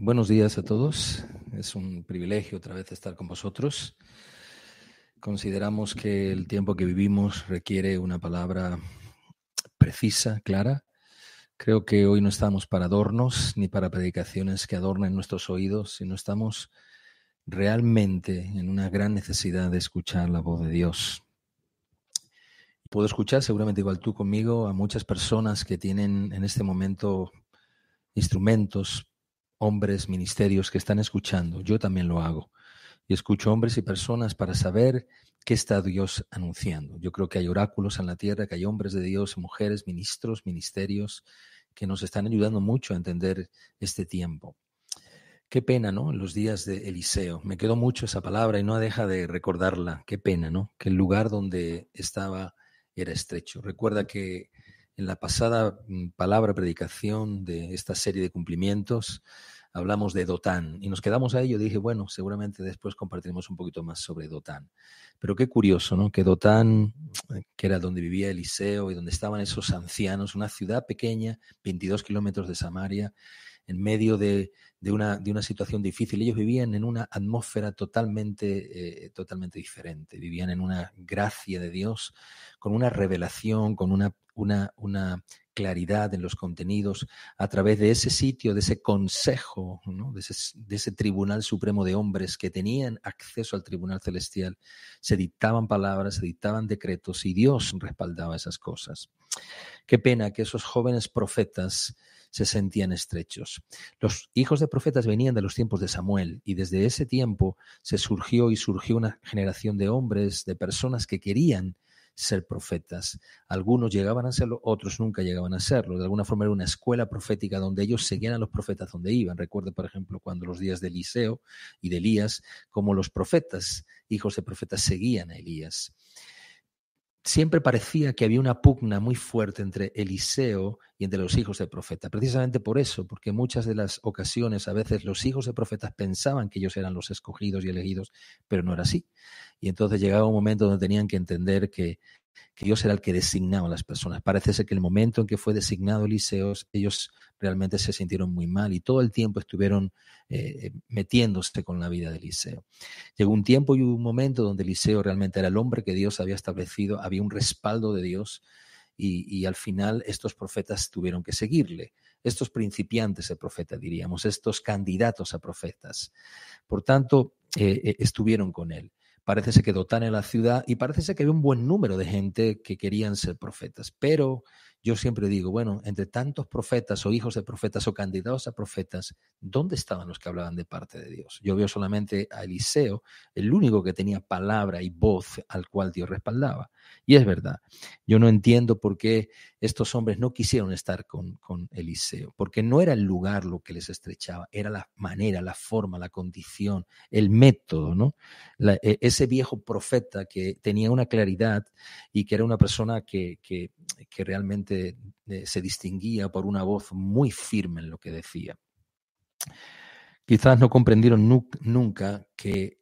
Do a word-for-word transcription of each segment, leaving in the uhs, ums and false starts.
Buenos días a todos. Es un privilegio otra vez estar con vosotros. Consideramos que el tiempo que vivimos requiere una palabra precisa, clara. Creo que hoy no estamos para adornos ni para predicaciones que adornen nuestros oídos, sino estamos realmente en una gran necesidad de escuchar la voz de Dios. Puedo escuchar, seguramente igual tú conmigo, a muchas personas que tienen en este momento instrumentos, hombres, ministerios que están escuchando. Yo también lo hago. Y escucho hombres y personas para saber qué está Dios anunciando. Yo creo que hay oráculos en la tierra, que hay hombres de Dios, mujeres, ministros, ministerios, que nos están ayudando mucho a entender este tiempo. Qué pena, ¿no? En los días de Eliseo. Me quedó mucho esa palabra y no deja de recordarla. Qué pena, ¿no? Que el lugar donde estaba era estrecho. Recuerda que en la pasada palabra predicación de esta serie de cumplimientos hablamos de Dotán y nos quedamos a ello. Dije, bueno, seguramente después compartiremos un poquito más sobre Dotán. Pero qué curioso, ¿no? Que Dotán, que era donde vivía Eliseo y donde estaban esos ancianos, una ciudad pequeña, veintidós kilómetros de Samaria, en medio de, de, una, de una situación difícil. Ellos vivían en una atmósfera totalmente, eh, totalmente diferente. Vivían en una gracia de Dios, con una revelación, con una, una, una claridad en los contenidos, a través de ese sitio, de ese consejo, ¿no? de, ese, de ese tribunal supremo de hombres que tenían acceso al tribunal celestial. Se dictaban palabras, se dictaban decretos y Dios respaldaba esas cosas. Qué pena que esos jóvenes profetas se sentían estrechos. Los hijos de profetas venían de los tiempos de Samuel y desde ese tiempo se surgió y surgió una generación de hombres, de personas que querían ser profetas. Algunos llegaban a serlo, otros nunca llegaban a serlo. De alguna forma era una escuela profética donde ellos seguían a los profetas donde iban. Recuerdo, por ejemplo, cuando los días de Eliseo y de Elías, como los profetas, hijos de profetas, seguían a Elías. Siempre parecía que había una pugna muy fuerte entre Eliseo y entre los hijos de profeta. Precisamente por eso, porque en muchas de las ocasiones a veces los hijos de profetas pensaban que ellos eran los escogidos y elegidos, pero no era así. Y entonces llegaba un momento donde tenían que entender que, que Dios era el que designaba a las personas. Parece ser que el momento en que fue designado Eliseo, ellos realmente se sintieron muy mal y todo el tiempo estuvieron eh, metiéndose con la vida de Eliseo. Llegó un tiempo y un momento donde Eliseo realmente era el hombre que Dios había establecido, había un respaldo de Dios y, y al final estos profetas tuvieron que seguirle. Estos principiantes de profeta, diríamos, estos candidatos a profetas. Por tanto, eh, estuvieron con él. Parece ser que Dotán en la ciudad y parece ser que había un buen número de gente que querían ser profetas. Pero yo siempre digo, bueno, entre tantos profetas o hijos de profetas o candidatos a profetas, ¿dónde estaban los que hablaban de parte de Dios? Yo veo solamente a Eliseo, el único que tenía palabra y voz al cual Dios respaldaba. Y es verdad, yo no entiendo por qué estos hombres no quisieron estar con, con Eliseo, porque no era el lugar lo que les estrechaba, era la manera, la forma, la condición, el método, ¿no? La, ese viejo profeta que tenía una claridad y que era una persona que, que, que realmente se distinguía por una voz muy firme en lo que decía. Quizás no comprendieron nu- nunca que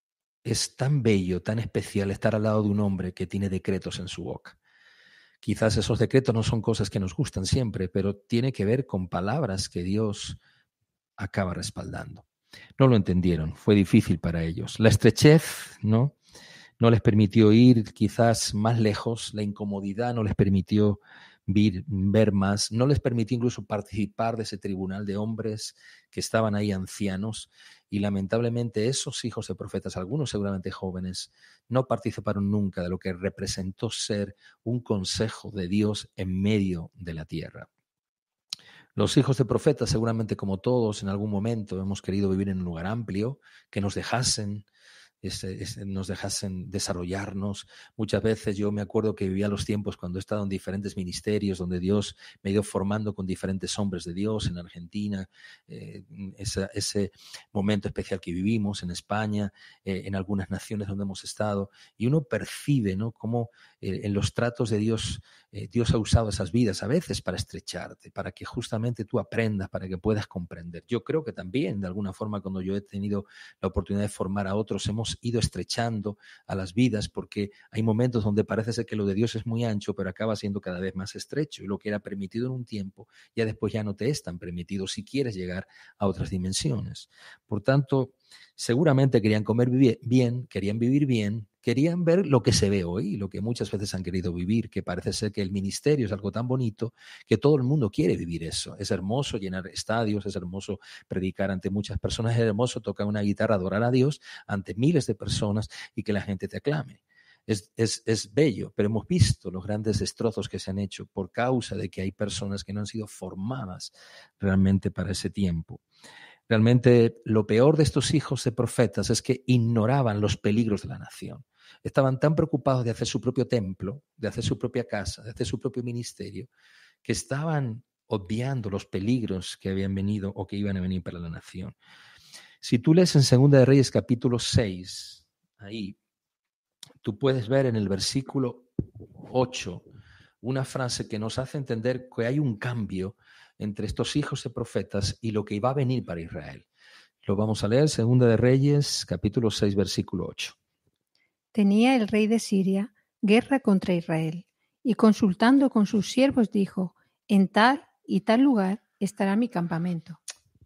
es tan bello, tan especial estar al lado de un hombre que tiene decretos en su boca. Quizás esos decretos no son cosas que nos gustan siempre, pero tiene que ver con palabras que Dios acaba respaldando. No lo entendieron, fue difícil para ellos. La estrechez, ¿no? No les permitió ir quizás más lejos, la incomodidad no les permitió ver, ver más, no les permitió incluso participar de ese tribunal de hombres que estaban ahí ancianos y lamentablemente esos hijos de profetas, algunos seguramente jóvenes, no participaron nunca de lo que representó ser un consejo de Dios en medio de la tierra. Los hijos de profetas, seguramente como todos, en algún momento hemos querido vivir en un lugar amplio, que nos dejasen, este, este, nos dejasen desarrollarnos. Muchas veces yo me acuerdo que vivía los tiempos cuando he estado en diferentes ministerios, donde Dios me ha ido formando con diferentes hombres de Dios, en Argentina, eh, esa, ese momento especial que vivimos, en España, eh, en algunas naciones donde hemos estado, y uno percibe, ¿no?, cómo eh, en los tratos de Dios Eh, Dios ha usado esas vidas a veces para estrecharte, para que justamente tú aprendas, para que puedas comprender. Yo creo que también, de alguna forma, cuando yo he tenido la oportunidad de formar a otros, hemos ido estrechando a las vidas, porque hay momentos donde parece ser que lo de Dios es muy ancho, pero acaba siendo cada vez más estrecho, y lo que era permitido en un tiempo, ya después ya no te es tan permitido si quieres llegar a otras dimensiones. Por tanto, seguramente querían comer bien, querían vivir bien, querían ver lo que se ve hoy, lo que muchas veces han querido vivir, que parece ser que el ministerio es algo tan bonito que todo el mundo quiere vivir eso. Es hermoso llenar estadios, es hermoso predicar ante muchas personas, es hermoso tocar una guitarra, adorar a Dios ante miles de personas y que la gente te aclame. Es, es, es bello, pero hemos visto los grandes destrozos que se han hecho por causa de que hay personas que no han sido formadas realmente para ese tiempo. Realmente lo peor de estos hijos de profetas es que ignoraban los peligros de la nación. Estaban tan preocupados de hacer su propio templo, de hacer su propia casa, de hacer su propio ministerio, que estaban obviando los peligros que habían venido o que iban a venir para la nación. Si tú lees en Segunda de Reyes capítulo seis, ahí, tú puedes ver en el versículo ocho una frase que nos hace entender que hay un cambio entre estos hijos de profetas y lo que iba a venir para Israel. Lo vamos a leer, Segunda de Reyes, capítulo seis, versículo ocho. Tenía el rey de Siria guerra contra Israel, y consultando con sus siervos dijo: en tal y tal lugar estará mi campamento.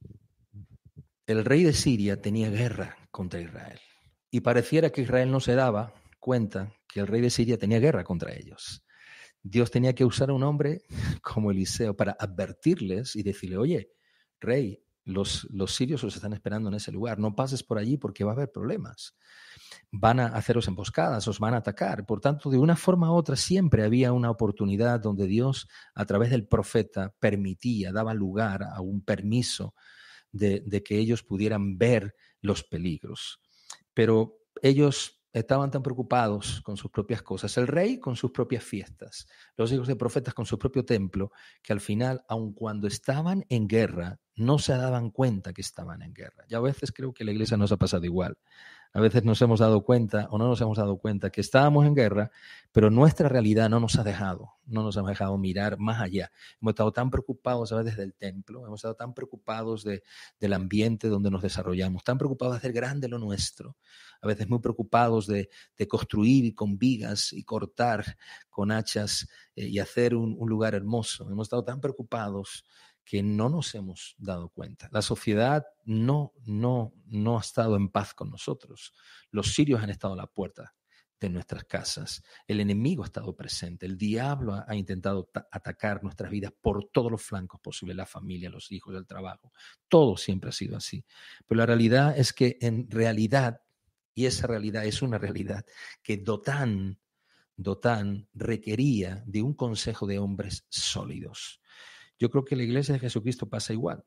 El rey de Siria tenía guerra contra Israel, y pareciera que Israel no se daba cuenta que el rey de Siria tenía guerra contra ellos. Dios tenía que usar a un hombre como Eliseo para advertirles y decirle: oye, rey, los, los sirios os están esperando en ese lugar, no pases por allí porque va a haber problemas. Van a haceros emboscadas, os van a atacar. Por tanto, de una forma u otra siempre había una oportunidad donde Dios, a través del profeta, permitía, daba lugar a un permiso de, de que ellos pudieran ver los peligros. Pero ellos estaban tan preocupados con sus propias cosas, el rey con sus propias fiestas, los hijos de profetas con su propio templo, que al final, aun cuando estaban en guerra, no se daban cuenta que estaban en guerra. Y a veces creo que la iglesia nos ha pasado igual. A veces nos hemos dado cuenta o no nos hemos dado cuenta que estábamos en guerra, pero nuestra realidad no nos ha dejado, no nos ha dejado mirar más allá. Hemos estado tan preocupados a veces del templo, hemos estado tan preocupados de, del ambiente donde nos desarrollamos, tan preocupados de hacer grande lo nuestro, a veces muy preocupados de, de construir con vigas y cortar con hachas eh, y hacer un, un lugar hermoso. Hemos estado tan preocupados que no nos hemos dado cuenta. La sociedad no, no, no ha estado en paz con nosotros. Los sirios han estado a la puerta de nuestras casas. El enemigo ha estado presente. El diablo ha, ha intentado ta- atacar nuestras vidas por todos los flancos posibles, la familia, los hijos, el trabajo. Todo siempre ha sido así. Pero la realidad es que en realidad, y esa realidad es una realidad, que Dotán, Dotán requería de un consejo de hombres sólidos. Yo creo que la iglesia de Jesucristo pasa igual.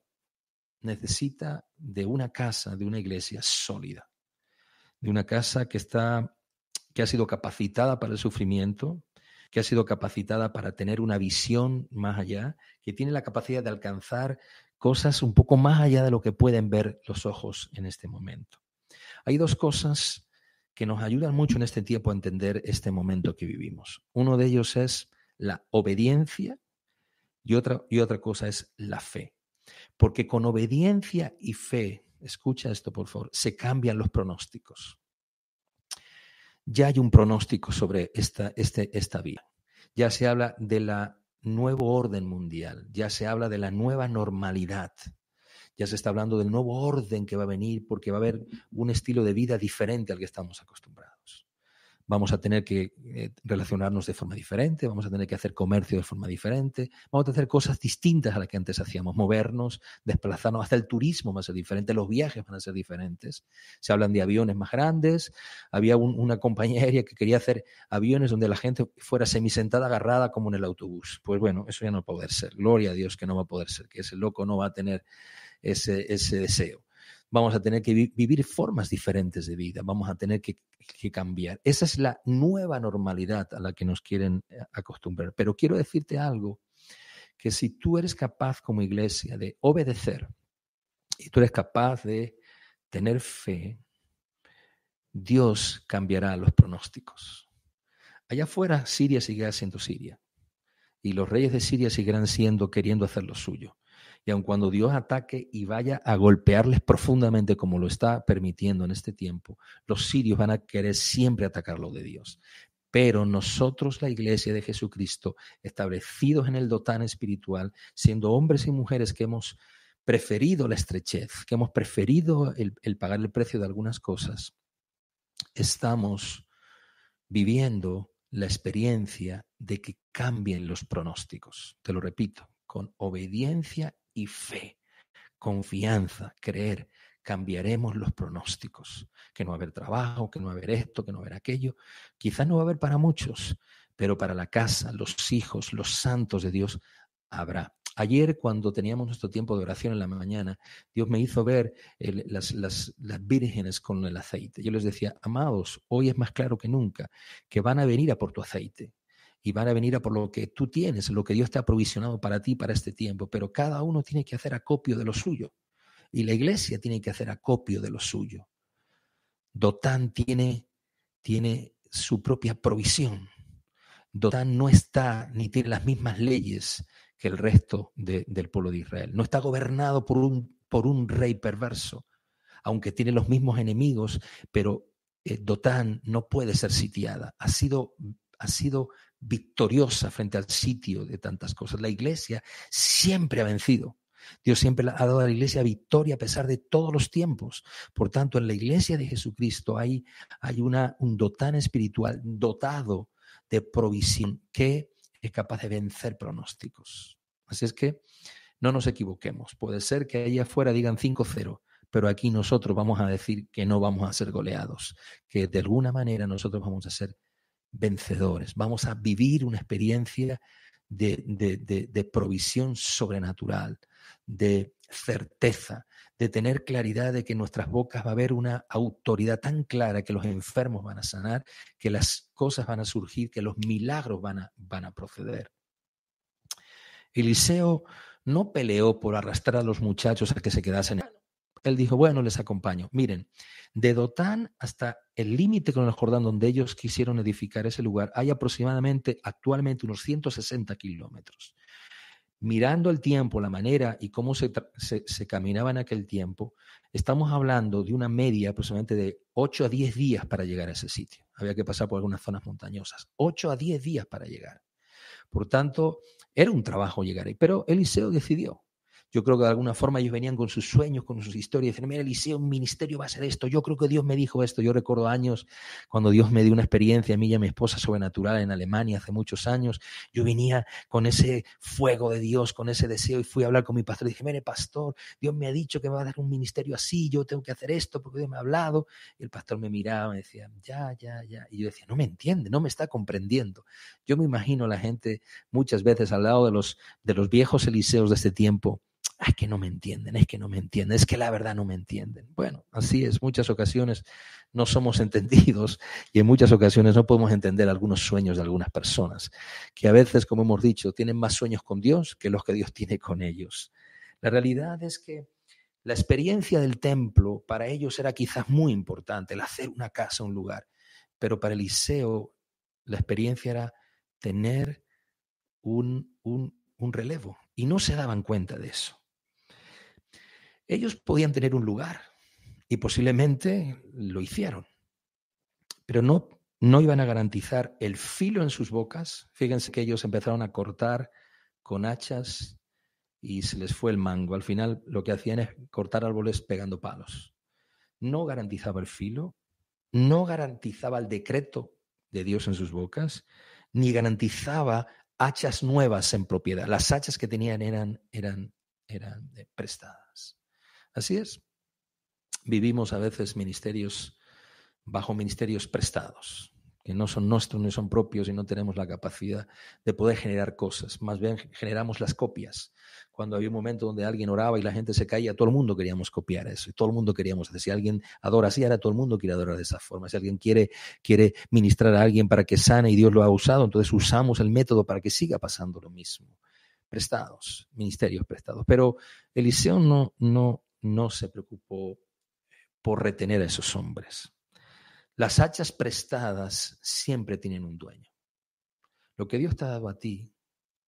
Necesita de una casa, de una iglesia sólida, de una casa que está, que ha sido capacitada para el sufrimiento, que ha sido capacitada para tener una visión más allá, que tiene la capacidad de alcanzar cosas un poco más allá de lo que pueden ver los ojos en este momento. Hay dos cosas que nos ayudan mucho en este tiempo a entender este momento que vivimos. Uno de ellos es la obediencia. Y otra, y otra cosa es la fe. Porque con obediencia y fe, escucha esto por favor, se cambian los pronósticos. Ya hay un pronóstico sobre esta, este, esta vía. Ya se habla de la nuevo orden mundial, ya se habla de la nueva normalidad. Ya se está hablando del nuevo orden que va a venir porque va a haber un estilo de vida diferente al que estamos acostumbrados. Vamos a tener que eh, relacionarnos de forma diferente, vamos a tener que hacer comercio de forma diferente, vamos a hacer cosas distintas a las que antes hacíamos, movernos, desplazarnos, hasta el turismo va a ser diferente, los viajes van a ser diferentes. Se hablan de aviones más grandes, había un, una compañía aérea que quería hacer aviones donde la gente fuera semisentada agarrada como en el autobús. Pues bueno, eso ya no va a poder ser, gloria a Dios que no va a poder ser, que ese loco no va a tener ese, ese deseo. Vamos a tener que vi- vivir formas diferentes de vida, vamos a tener que, que cambiar. Esa es la nueva normalidad a la que nos quieren acostumbrar. Pero quiero decirte algo, que si tú eres capaz como iglesia de obedecer y tú eres capaz de tener fe, Dios cambiará los pronósticos. Allá afuera Siria sigue siendo Siria. y los reyes de Siria seguirán siendo, queriendo hacer lo suyo. Y aun cuando Dios ataque y vaya a golpearles profundamente como lo está permitiendo en este tiempo, los sirios van a querer siempre atacar lo de Dios. Pero nosotros, la iglesia de Jesucristo, establecidos en el Dotán espiritual, siendo hombres y mujeres que hemos preferido la estrechez, que hemos preferido el, el pagar el precio de algunas cosas, estamos viviendo la experiencia de que cambien los pronósticos. Te lo repito, con obediencia y fe, confianza, creer, cambiaremos los pronósticos. Que no va a haber trabajo, que no va a haber esto, que no va a haber aquello. Quizás no va a haber para muchos, pero para la casa, los hijos, los santos de Dios, habrá. Ayer, cuando teníamos nuestro tiempo de oración en la mañana, Dios me hizo ver el, las, las, las vírgenes con el aceite. Yo les decía, amados, hoy es más claro que nunca que van a venir a por tu aceite. Y van a venir a por lo que tú tienes, lo que Dios te ha provisionado para ti, para este tiempo. Pero cada uno tiene que hacer acopio de lo suyo. Y la iglesia tiene que hacer acopio de lo suyo. Dotán tiene, tiene su propia provisión. Dotán no está ni tiene las mismas leyes que el resto de, del pueblo de Israel. No está gobernado por un, por un rey perverso, aunque tiene los mismos enemigos, pero eh, Dotán no puede ser sitiada. Ha sido, ha sido victoriosa frente al sitio de tantas cosas. La iglesia siempre ha vencido. Dios siempre ha dado a la iglesia victoria a pesar de todos los tiempos. Por tanto, en la iglesia de Jesucristo hay, hay una, un Dotán espiritual dotado de provisión que es capaz de vencer pronósticos. Así es que no nos equivoquemos. Puede ser que allá afuera digan cinco cero, pero aquí nosotros vamos a decir que no vamos a ser goleados, que de alguna manera nosotros vamos a ser vencedores. Vamos a vivir una experiencia de, de, de, de provisión sobrenatural, de certeza, de tener claridad de que en nuestras bocas va a haber una autoridad tan clara que los enfermos van a sanar, que las cosas van a surgir, que los milagros van a, van a proceder. Eliseo no peleó por arrastrar a los muchachos a que se quedasen. Él dijo, bueno, les acompaño. Miren, de Dotán hasta el límite con el Jordán, donde ellos quisieron edificar ese lugar, hay aproximadamente actualmente unos ciento sesenta kilómetros. Mirando el tiempo, la manera y cómo se, se, se caminaba en aquel tiempo, estamos hablando de una media aproximadamente de ocho a diez días para llegar a ese sitio. Había que pasar por algunas zonas montañosas. ocho a diez días para llegar. Por tanto, era un trabajo llegar ahí. Pero Eliseo decidió. Yo creo que de alguna forma ellos venían con sus sueños, con sus historias. Dicen, mira, Eliseo, un ministerio va a ser esto. Yo creo que Dios me dijo esto. Yo recuerdo años cuando Dios me dio una experiencia a mí y a mi esposa sobrenatural en Alemania hace muchos años. Yo venía con ese fuego de Dios, con ese deseo y fui a hablar con mi pastor. Y dije, mire, pastor, Dios me ha dicho que me va a dar un ministerio así. Yo tengo que hacer esto porque Dios me ha hablado. Y el pastor me miraba y me decía, ya, ya, ya. Y yo decía, no me entiende, no me está comprendiendo. Yo me imagino a la gente muchas veces al lado de los, de los viejos Eliseos de este tiempo. Es que no me entienden, es que no me entienden, es que la verdad no me entienden. Bueno, así es, muchas ocasiones no somos entendidos y en muchas ocasiones no podemos entender algunos sueños de algunas personas, que a veces, como hemos dicho, tienen más sueños con Dios que los que Dios tiene con ellos. La realidad es que la experiencia del templo para ellos era quizás muy importante, el hacer una casa, un lugar, pero para Eliseo la experiencia era tener un, un, un relevo y no se daban cuenta de eso. Ellos podían tener un lugar y posiblemente lo hicieron, pero no, no iban a garantizar el filo en sus bocas. Fíjense que ellos empezaron a cortar con hachas y se les fue el mango. Al final lo que hacían es cortar árboles pegando palos. No garantizaba el filo, no garantizaba el decreto de Dios en sus bocas, ni garantizaba hachas nuevas en propiedad. Las hachas que tenían eran, eran, eran prestadas. Así es. Vivimos a veces ministerios bajo ministerios prestados, que no son nuestros ni son propios y no tenemos la capacidad de poder generar cosas. Más bien generamos las copias. Cuando había un momento donde alguien oraba y la gente se caía, todo el mundo queríamos copiar eso y todo el mundo queríamos hacer. Si alguien adora así, ahora todo el mundo quiere adorar de esa forma. Si alguien quiere, quiere ministrar a alguien para que sane y Dios lo ha usado, entonces usamos el método para que siga pasando lo mismo. Prestados, ministerios prestados. Pero Eliseo no, no, no se preocupó por retener a esos hombres. Las hachas prestadas siempre tienen un dueño. Lo que Dios te ha dado a ti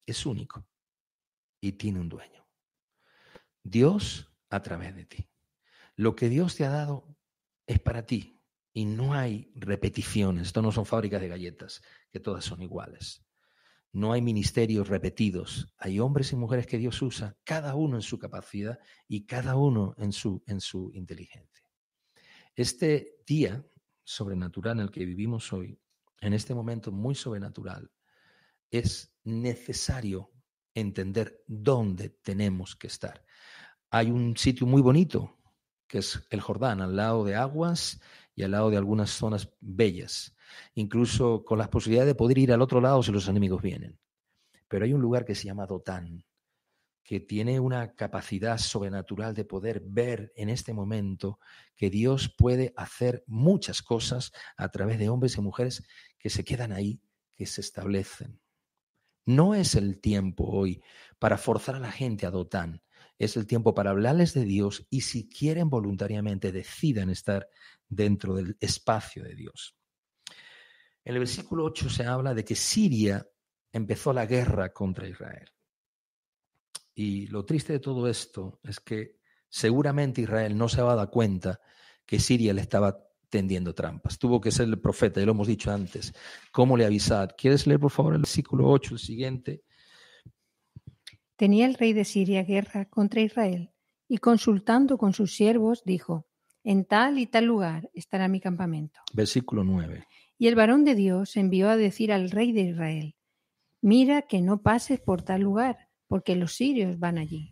es único y tiene un dueño. Dios a través de ti. Lo que Dios te ha dado es para ti y no hay repeticiones. Esto no son fábricas de galletas, que todas son iguales. No hay ministerios repetidos. Hay hombres y mujeres que Dios usa, cada uno en su capacidad y cada uno en su, en su inteligencia. Este día sobrenatural en el que vivimos hoy, en este momento muy sobrenatural, es necesario entender dónde tenemos que estar. Hay un sitio muy bonito, que es el Jordán, al lado de aguas y al lado de algunas zonas bellas, incluso con la posibilidad de poder ir al otro lado si los enemigos vienen. Pero hay un lugar que se llama Dotán, que tiene una capacidad sobrenatural de poder ver en este momento que Dios puede hacer muchas cosas a través de hombres y mujeres que se quedan ahí, que se establecen. No es el tiempo hoy para forzar a la gente a Dotán. Es el tiempo para hablarles de Dios y si quieren voluntariamente decidan estar dentro del espacio de Dios. En el versículo ocho se habla de que Siria empezó la guerra contra Israel. Y lo triste de todo esto es que seguramente Israel no se va a dar cuenta que Siria le estaba tendiendo trampas. Tuvo que ser el profeta, ya lo hemos dicho antes. ¿Cómo le avisar? ¿Quieres leer por favor el versículo ocho, el siguiente? Tenía el rey de Siria guerra contra Israel, y consultando con sus siervos dijo: en tal y tal lugar estará mi campamento. Versículo nueve. Y el varón de Dios envió a decir al rey de Israel: mira que no pases por tal lugar, porque los sirios van allí.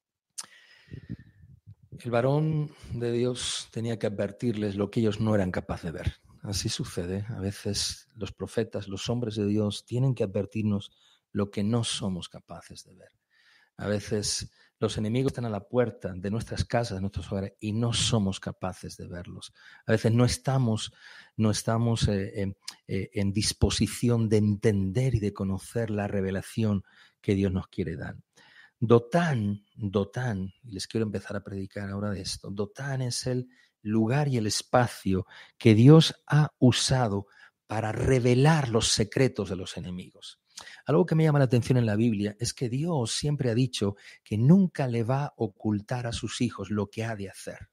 El varón de Dios tenía que advertirles lo que ellos no eran capaces de ver. Así sucede. A veces los profetas, los hombres de Dios, tienen que advertirnos lo que no somos capaces de ver. A veces los enemigos están a la puerta de nuestras casas, de nuestros hogares, y no somos capaces de verlos. A veces no estamos, no estamos eh, eh, en disposición de entender y de conocer la revelación que Dios nos quiere dar. Dotán, Dotán, y les quiero empezar a predicar ahora de esto, Dotán es el lugar y el espacio que Dios ha usado para revelar los secretos de los enemigos. Algo que me llama la atención en la Biblia es que Dios siempre ha dicho que nunca le va a ocultar a sus hijos lo que ha de hacer.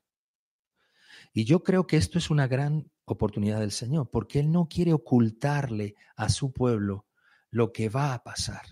Y yo creo que esto es una gran oportunidad del Señor, porque Él no quiere ocultarle a su pueblo lo que va a pasar.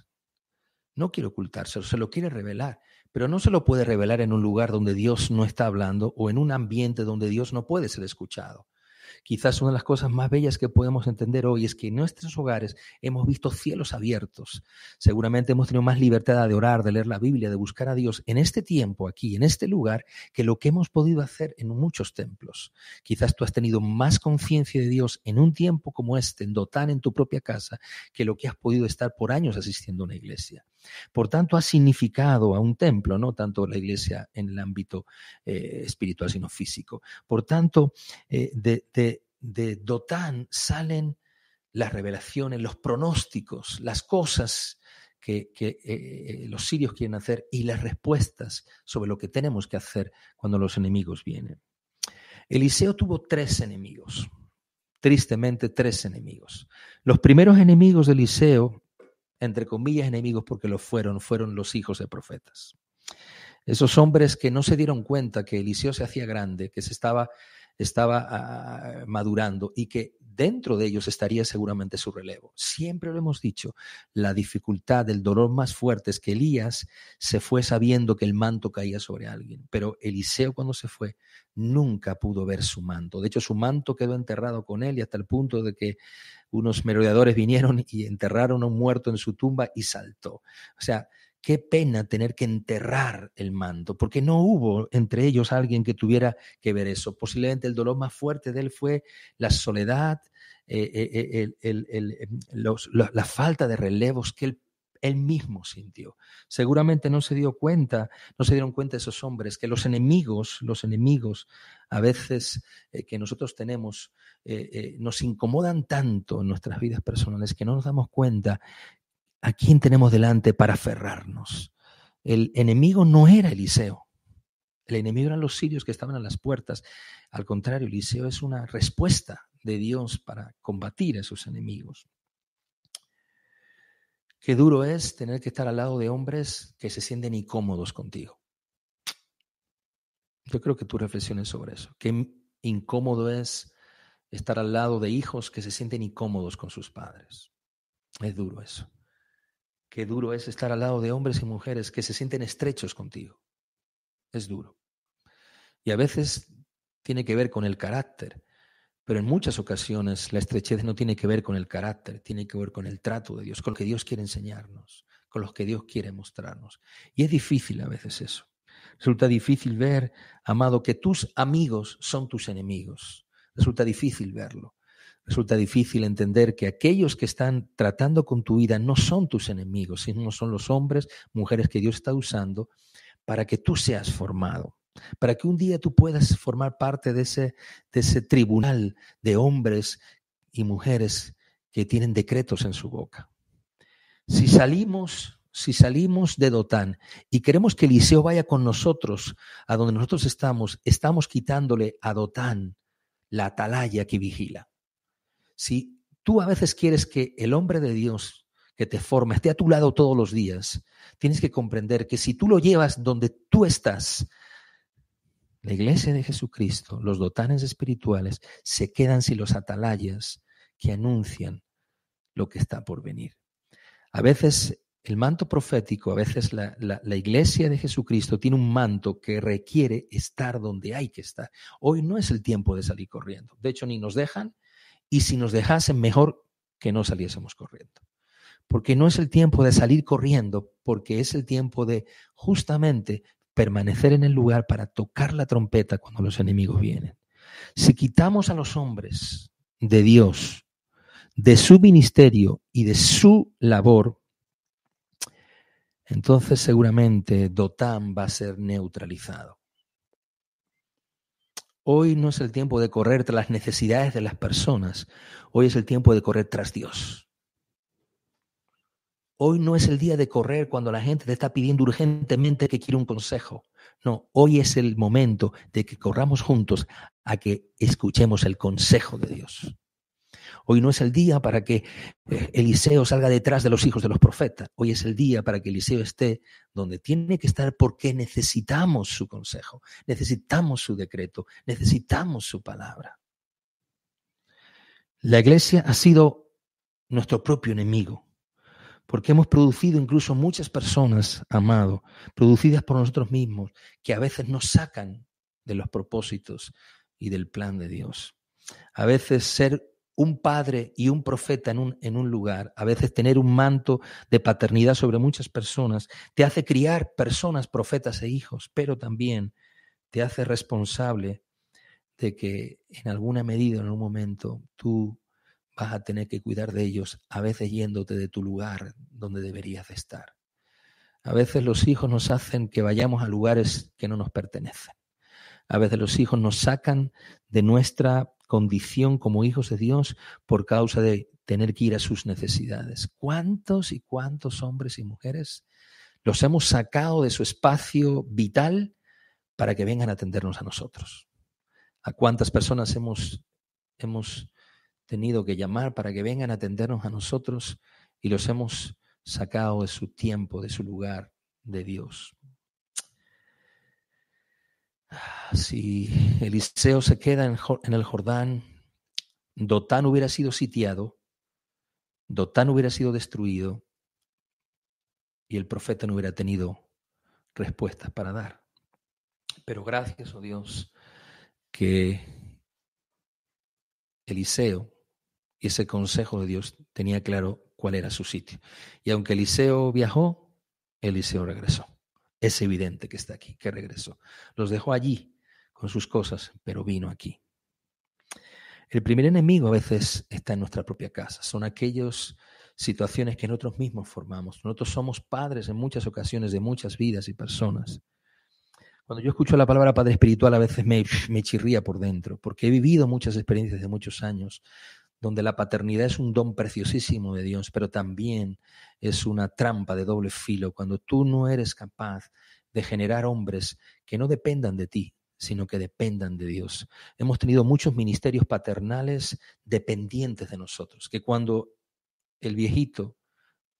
No quiere ocultárselo, se lo quiere revelar, pero no se lo puede revelar en un lugar donde Dios no está hablando o en un ambiente donde Dios no puede ser escuchado. Quizás una de las cosas más bellas que podemos entender hoy es que en nuestros hogares hemos visto cielos abiertos. Seguramente hemos tenido más libertad de orar, de leer la Biblia, de buscar a Dios en este tiempo, aquí, en este lugar, que lo que hemos podido hacer en muchos templos. Quizás tú has tenido más conciencia de Dios en un tiempo como este, en Dotán, en tu propia casa, que lo que has podido estar por años asistiendo a una iglesia. Por tanto, ha significado a un templo, no tanto la iglesia en el ámbito eh, espiritual, sino físico. Por tanto, eh, de, de, de Dotán salen las revelaciones, los pronósticos, las cosas que, que eh, los sirios quieren hacer y las respuestas sobre lo que tenemos que hacer cuando los enemigos vienen. Eliseo tuvo tres enemigos, tristemente tres enemigos. Los primeros enemigos de Eliseo, entre comillas enemigos porque lo fueron, fueron los hijos de profetas. Esos hombres que no se dieron cuenta que Eliseo se hacía grande, que se estaba, estaba uh, madurando y que dentro de ellos estaría seguramente su relevo. Siempre lo hemos dicho, la dificultad, el dolor más fuerte es que Elías se fue sabiendo que el manto caía sobre alguien, pero Eliseo cuando se fue nunca pudo ver su manto. De hecho, su manto quedó enterrado con él y hasta el punto de que unos merodeadores vinieron y enterraron a un muerto en su tumba y saltó. O sea, qué pena tener que enterrar el manto, porque no hubo entre ellos alguien que tuviera que ver eso. Posiblemente el dolor más fuerte de él fue la soledad, eh, eh, el, el, el, los, la, la falta de relevos que él, él mismo sintió. Seguramente no se dio cuenta, no se dieron cuenta esos hombres que los enemigos, los enemigos a veces eh, que nosotros tenemos, eh, eh, nos incomodan tanto en nuestras vidas personales que no nos damos cuenta a quién tenemos delante para aferrarnos. El enemigo no era Eliseo. El enemigo eran los sirios que estaban a las puertas. Al contrario, Eliseo es una respuesta de Dios para combatir a esos enemigos. Qué duro es tener que estar al lado de hombres que se sienten incómodos contigo. Yo creo que tú reflexiones sobre eso. Qué incómodo es estar al lado de hijos que se sienten incómodos con sus padres. Es duro eso. Qué duro es estar al lado de hombres y mujeres que se sienten estrechos contigo. Es duro. Y a veces tiene que ver con el carácter, pero en muchas ocasiones la estrechez no tiene que ver con el carácter, tiene que ver con el trato de Dios, con lo que Dios quiere enseñarnos, con lo que Dios quiere mostrarnos. Y es difícil a veces eso. Resulta difícil ver, amado, que tus amigos son tus enemigos. Resulta difícil verlo. Resulta difícil entender que aquellos que están tratando con tu vida no son tus enemigos, sino son los hombres, mujeres que Dios está usando para que tú seas formado, para que un día tú puedas formar parte de ese, de ese tribunal de hombres y mujeres que tienen decretos en su boca. Si salimos, si salimos de Dotán y queremos que Eliseo vaya con nosotros a donde nosotros estamos, estamos quitándole a Dotán la atalaya que vigila. Si tú a veces quieres que el hombre de Dios que te forma esté a tu lado todos los días, tienes que comprender que si tú lo llevas donde tú estás, la iglesia de Jesucristo, los dotanes espirituales, se quedan sin los atalayas que anuncian lo que está por venir. A veces el manto profético, a veces la, la, la iglesia de Jesucristo tiene un manto que requiere estar donde hay que estar. Hoy no es el tiempo de salir corriendo. De hecho, ni nos dejan. Y si nos dejasen, mejor que no saliésemos corriendo. Porque no es el tiempo de salir corriendo, porque es el tiempo de justamente permanecer en el lugar para tocar la trompeta cuando los enemigos vienen. Si quitamos a los hombres de Dios, de su ministerio y de su labor, entonces seguramente Dotán va a ser neutralizado. Hoy no es el tiempo de correr tras las necesidades de las personas. Hoy es el tiempo de correr tras Dios. Hoy no es el día de correr cuando la gente te está pidiendo urgentemente que quiere un consejo. No, hoy es el momento de que corramos juntos a que escuchemos el consejo de Dios. Hoy no es el día para que Eliseo salga detrás de los hijos de los profetas. Hoy es el día para que Eliseo esté donde tiene que estar porque necesitamos su consejo, necesitamos su decreto, necesitamos su palabra. La iglesia ha sido nuestro propio enemigo porque hemos producido incluso muchas personas, amado, producidas por nosotros mismos, que a veces nos sacan de los propósitos y del plan de Dios. A veces ser un padre y un profeta en un, en un lugar, a veces tener un manto de paternidad sobre muchas personas, te hace criar personas, profetas e hijos, pero también te hace responsable de que en alguna medida, en algún momento, tú vas a tener que cuidar de ellos, a veces yéndote de tu lugar donde deberías de estar. A veces los hijos nos hacen que vayamos a lugares que no nos pertenecen. A veces los hijos nos sacan de nuestra condición como hijos de Dios por causa de tener que ir a sus necesidades. ¿Cuántos y cuántos hombres y mujeres los hemos sacado de su espacio vital para que vengan a atendernos a nosotros? ¿A cuántas personas hemos, hemos tenido que llamar para que vengan a atendernos a nosotros y los hemos sacado de su tiempo, de su lugar de Dios? Si Eliseo se queda en el Jordán, Dotán hubiera sido sitiado, Dotán hubiera sido destruido y el profeta no hubiera tenido respuestas para dar. Pero gracias, oh Dios, que Eliseo y ese consejo de Dios tenía claro cuál era su sitio. Y aunque Eliseo viajó, Eliseo regresó. Es evidente que está aquí, que regresó. Los dejó allí con sus cosas, pero vino aquí. El primer enemigo a veces está en nuestra propia casa. Son aquellas situaciones que nosotros mismos formamos. Nosotros somos padres en muchas ocasiones de muchas vidas y personas. Cuando yo escucho la palabra padre espiritual a veces me, me chirría por dentro, porque he vivido muchas experiencias de muchos años donde la paternidad es un don preciosísimo de Dios, pero también es una trampa de doble filo cuando tú no eres capaz de generar hombres que no dependan de ti, sino que dependan de Dios. Hemos tenido muchos ministerios paternales dependientes de nosotros, que cuando el viejito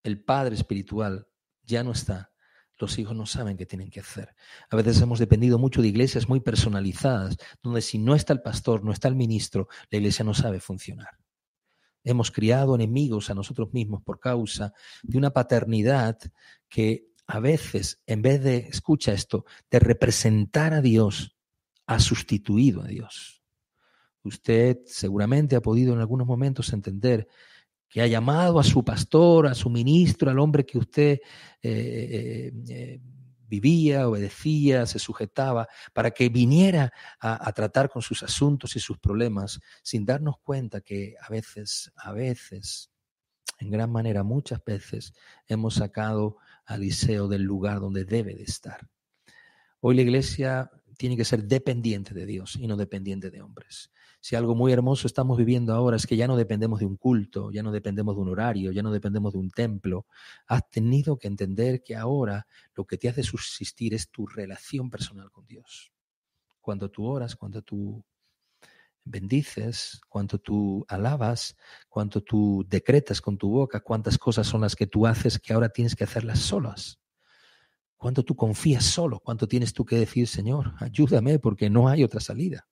el padre espiritual ya no está, los hijos no saben qué tienen que hacer. A veces hemos dependido mucho de iglesias muy personalizadas, donde si no está el pastor, no está el ministro, la iglesia no sabe funcionar. Hemos criado enemigos a nosotros mismos por causa de una paternidad que a veces, en vez de, escucha esto, de representar a Dios, ha sustituido a Dios. Usted seguramente ha podido en algunos momentos entender que ha llamado a su pastor, a su ministro, al hombre que usted eh, eh, eh, vivía, obedecía, se sujetaba, para que viniera a, a tratar con sus asuntos y sus problemas, sin darnos cuenta que a veces, a veces, en gran manera, muchas veces, hemos sacado a Eliseo del lugar donde debe de estar. Hoy la iglesia tiene que ser dependiente de Dios y no dependiente de hombres. Si algo muy hermoso estamos viviendo ahora es que ya no dependemos de un culto, ya no dependemos de un horario, ya no dependemos de un templo. Has tenido que entender que ahora lo que te hace subsistir es tu relación personal con Dios. Cuando tú oras, cuando tú bendices, cuando tú alabas, cuando tú decretas con tu boca, cuántas cosas son las que tú haces que ahora tienes que hacerlas solas. Cuánto tú confías solo, cuánto tienes tú que decir, Señor, ayúdame porque no hay otra salida.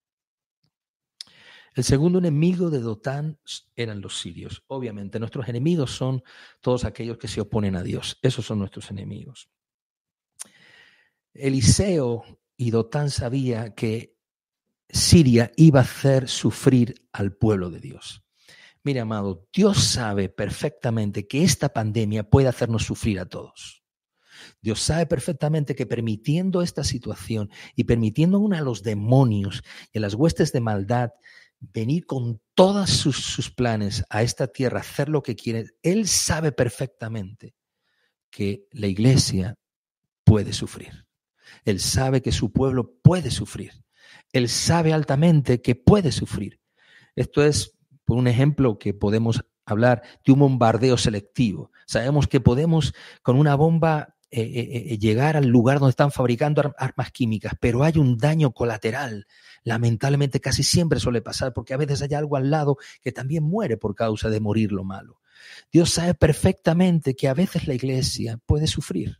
El segundo enemigo de Dotán eran los sirios. Obviamente, nuestros enemigos son todos aquellos que se oponen a Dios. Esos son nuestros enemigos. Eliseo y Dotán sabía que Siria iba a hacer sufrir al pueblo de Dios. Mira, amado, Dios sabe perfectamente que esta pandemia puede hacernos sufrir a todos. Dios sabe perfectamente que permitiendo esta situación y permitiendo aún a los demonios y a las huestes de maldad venir con todos sus, sus planes a esta tierra, hacer lo que quiere, Él sabe perfectamente que la iglesia puede sufrir. Él sabe que su pueblo puede sufrir. Él sabe altamente que puede sufrir. Esto es, por un ejemplo, que podemos hablar de un bombardeo selectivo. Sabemos que podemos con una bomba Eh, eh, llegar al lugar donde están fabricando armas químicas, pero hay un daño colateral. Lamentablemente casi siempre suele pasar porque a veces hay algo al lado que también muere por causa de morir lo malo. Dios sabe perfectamente que a veces la iglesia puede sufrir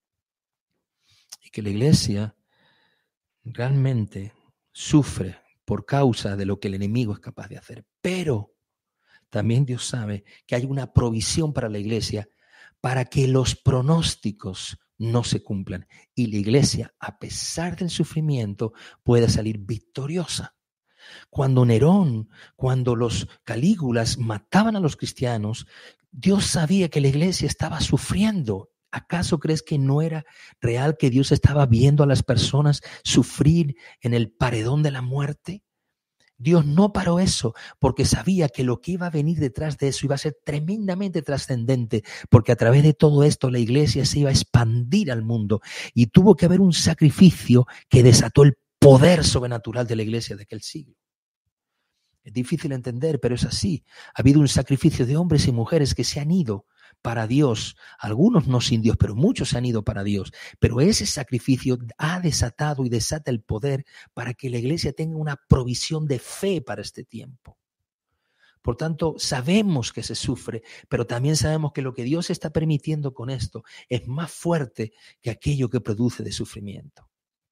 y que la iglesia realmente sufre por causa de lo que el enemigo es capaz de hacer. Pero también Dios sabe que hay una provisión para la iglesia para que los pronósticos no se cumplan y la iglesia, a pesar del sufrimiento, pueda salir victoriosa. Cuando Nerón, cuando los Calígulas mataban a los cristianos, Dios sabía que la iglesia estaba sufriendo. ¿Acaso crees que no era real que Dios estaba viendo a las personas sufrir en el paredón de la muerte? Dios no paró eso porque sabía que lo que iba a venir detrás de eso iba a ser tremendamente trascendente, porque a través de todo esto la iglesia se iba a expandir al mundo y tuvo que haber un sacrificio que desató el poder sobrenatural de la iglesia de aquel siglo. Es difícil entender, pero es así. Ha habido un sacrificio de hombres y mujeres que se han ido para Dios, algunos no sin Dios, pero muchos se han ido para Dios. Pero ese sacrificio ha desatado y desata el poder para que la iglesia tenga una provisión de fe para este tiempo. Por tanto, sabemos que se sufre, pero también sabemos que lo que Dios está permitiendo con esto es más fuerte que aquello que produce de sufrimiento.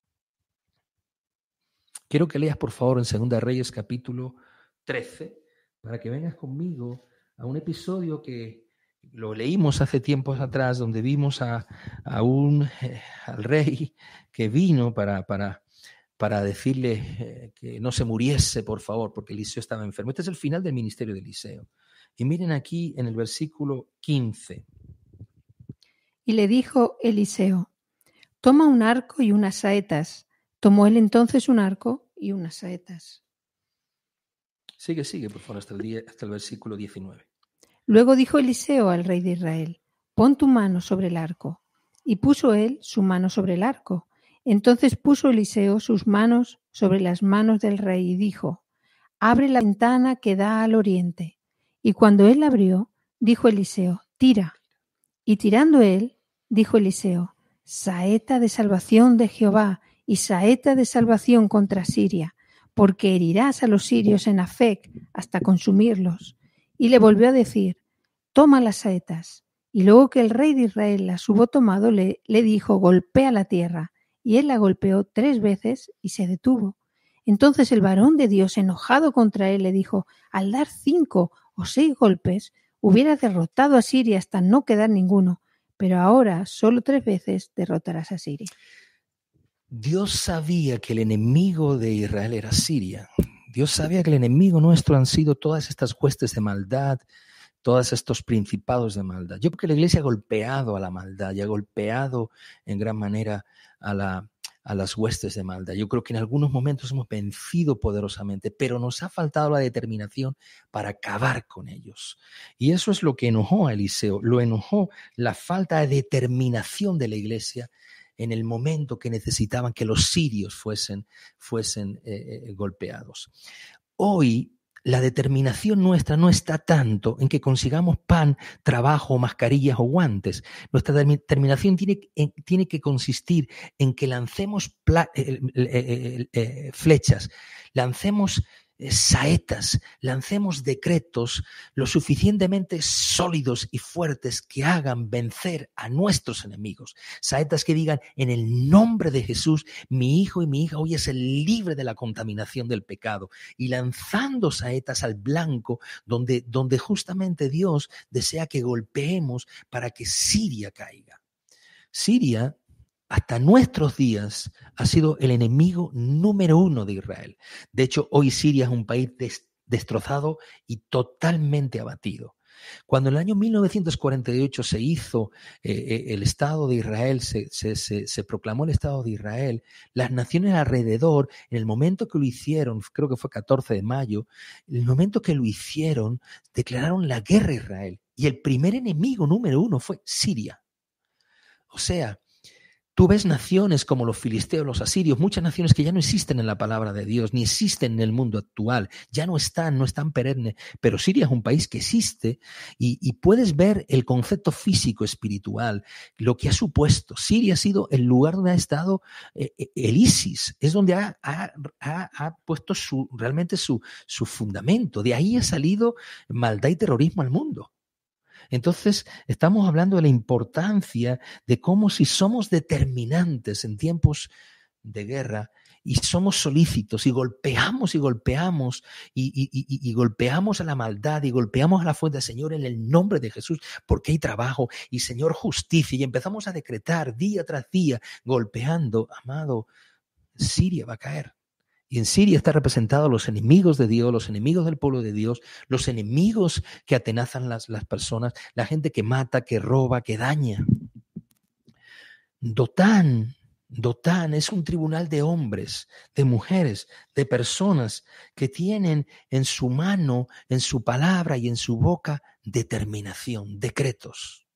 Quiero que leas, por favor, en Segunda Reyes, capítulo trece, para que vengas conmigo a un episodio que lo leímos hace tiempos atrás, donde vimos a, a un, eh, al rey que vino para, para, para decirle eh, que no se muriese, por favor, porque Eliseo estaba enfermo. Este es el final del ministerio de Eliseo. Y miren aquí en el versículo quince. Y le dijo Eliseo, toma un arco y unas saetas. Tomó él entonces un arco y unas saetas. Sigue, sigue, por favor, hasta el, día, hasta el versículo diecinueve. Luego dijo Eliseo al rey de Israel, pon tu mano sobre el arco. Y puso él su mano sobre el arco. Entonces puso Eliseo sus manos sobre las manos del rey y dijo, abre la ventana que da al oriente. Y cuando él abrió, dijo Eliseo, tira. Y tirando él, dijo Eliseo, saeta de salvación de Jehová y saeta de salvación contra Siria, porque herirás a los sirios en Afec hasta consumirlos. Y le volvió a decir, toma las saetas. Y luego que el rey de Israel las hubo tomado, le, le dijo, golpea la tierra. Y él la golpeó tres veces y se detuvo. Entonces el varón de Dios, enojado contra él, le dijo, al dar cinco o seis golpes, hubiera derrotado a Siria hasta no quedar ninguno, pero ahora solo tres veces derrotarás a Siria. Dios sabía que el enemigo de Israel era Siria. Dios sabía que el enemigo nuestro han sido todas estas huestes de maldad, todos estos principados de maldad. Yo creo que la iglesia ha golpeado a la maldad y ha golpeado en gran manera a, la, a las huestes de maldad. Yo creo que en algunos momentos hemos vencido poderosamente, pero nos ha faltado la determinación para acabar con ellos. Y eso es lo que enojó a Eliseo. Lo enojó la falta de determinación de la iglesia en el momento que necesitaban que los sirios fuesen, fuesen eh, eh, golpeados. Hoy la determinación nuestra no está tanto en que consigamos pan, trabajo, mascarillas o guantes. Nuestra determinación tiene, en, tiene que consistir en que lancemos pla- eh, eh, eh, flechas, lancemos eh, saetas, lancemos decretos lo suficientemente sólidos y fuertes que hagan vencer a nuestros enemigos. Saetas que digan, en el nombre de Jesús, mi hijo y mi hija hoy es el libre de la contaminación del pecado. Y lanzando saetas al blanco, donde, donde justamente Dios desea que golpeemos para que Siria caiga. Siria, hasta nuestros días, ha sido el enemigo número uno de Israel. De hecho, hoy Siria es un país des- destrozado y totalmente abatido. Cuando en el año mil novecientos cuarenta y ocho se hizo eh, el Estado de Israel, se, se, se, se proclamó el Estado de Israel, las naciones alrededor, en el momento que lo hicieron, creo que fue catorce de mayo, en el momento que lo hicieron, declararon la guerra a Israel. Y el primer enemigo número uno fue Siria. O sea, tú ves naciones como los filisteos, los asirios, muchas naciones que ya no existen en la palabra de Dios, ni existen en el mundo actual, ya no están, no están perennes, pero Siria es un país que existe y, y puedes ver el concepto físico, espiritual, lo que ha supuesto. Siria ha sido el lugar donde ha estado eh, el ISIS, es donde ha, ha, ha, ha puesto su, realmente su, su fundamento, de ahí ha salido maldad y terrorismo al mundo. Entonces, estamos hablando de la importancia de cómo si somos determinantes en tiempos de guerra y somos solícitos y golpeamos y golpeamos y, y, y, y golpeamos a la maldad y golpeamos a la fuente del Señor en el nombre de Jesús, porque hay trabajo y Señor justicia, y empezamos a decretar día tras día, golpeando, amado, Siria va a caer. Y en Siria están representados los enemigos de Dios, los enemigos del pueblo de Dios, los enemigos que atenazan las, las personas, la gente que mata, que roba, que daña. Dotán, Dotán es un tribunal de hombres, de mujeres, de personas que tienen en su mano, en su palabra y en su boca determinación, decretos.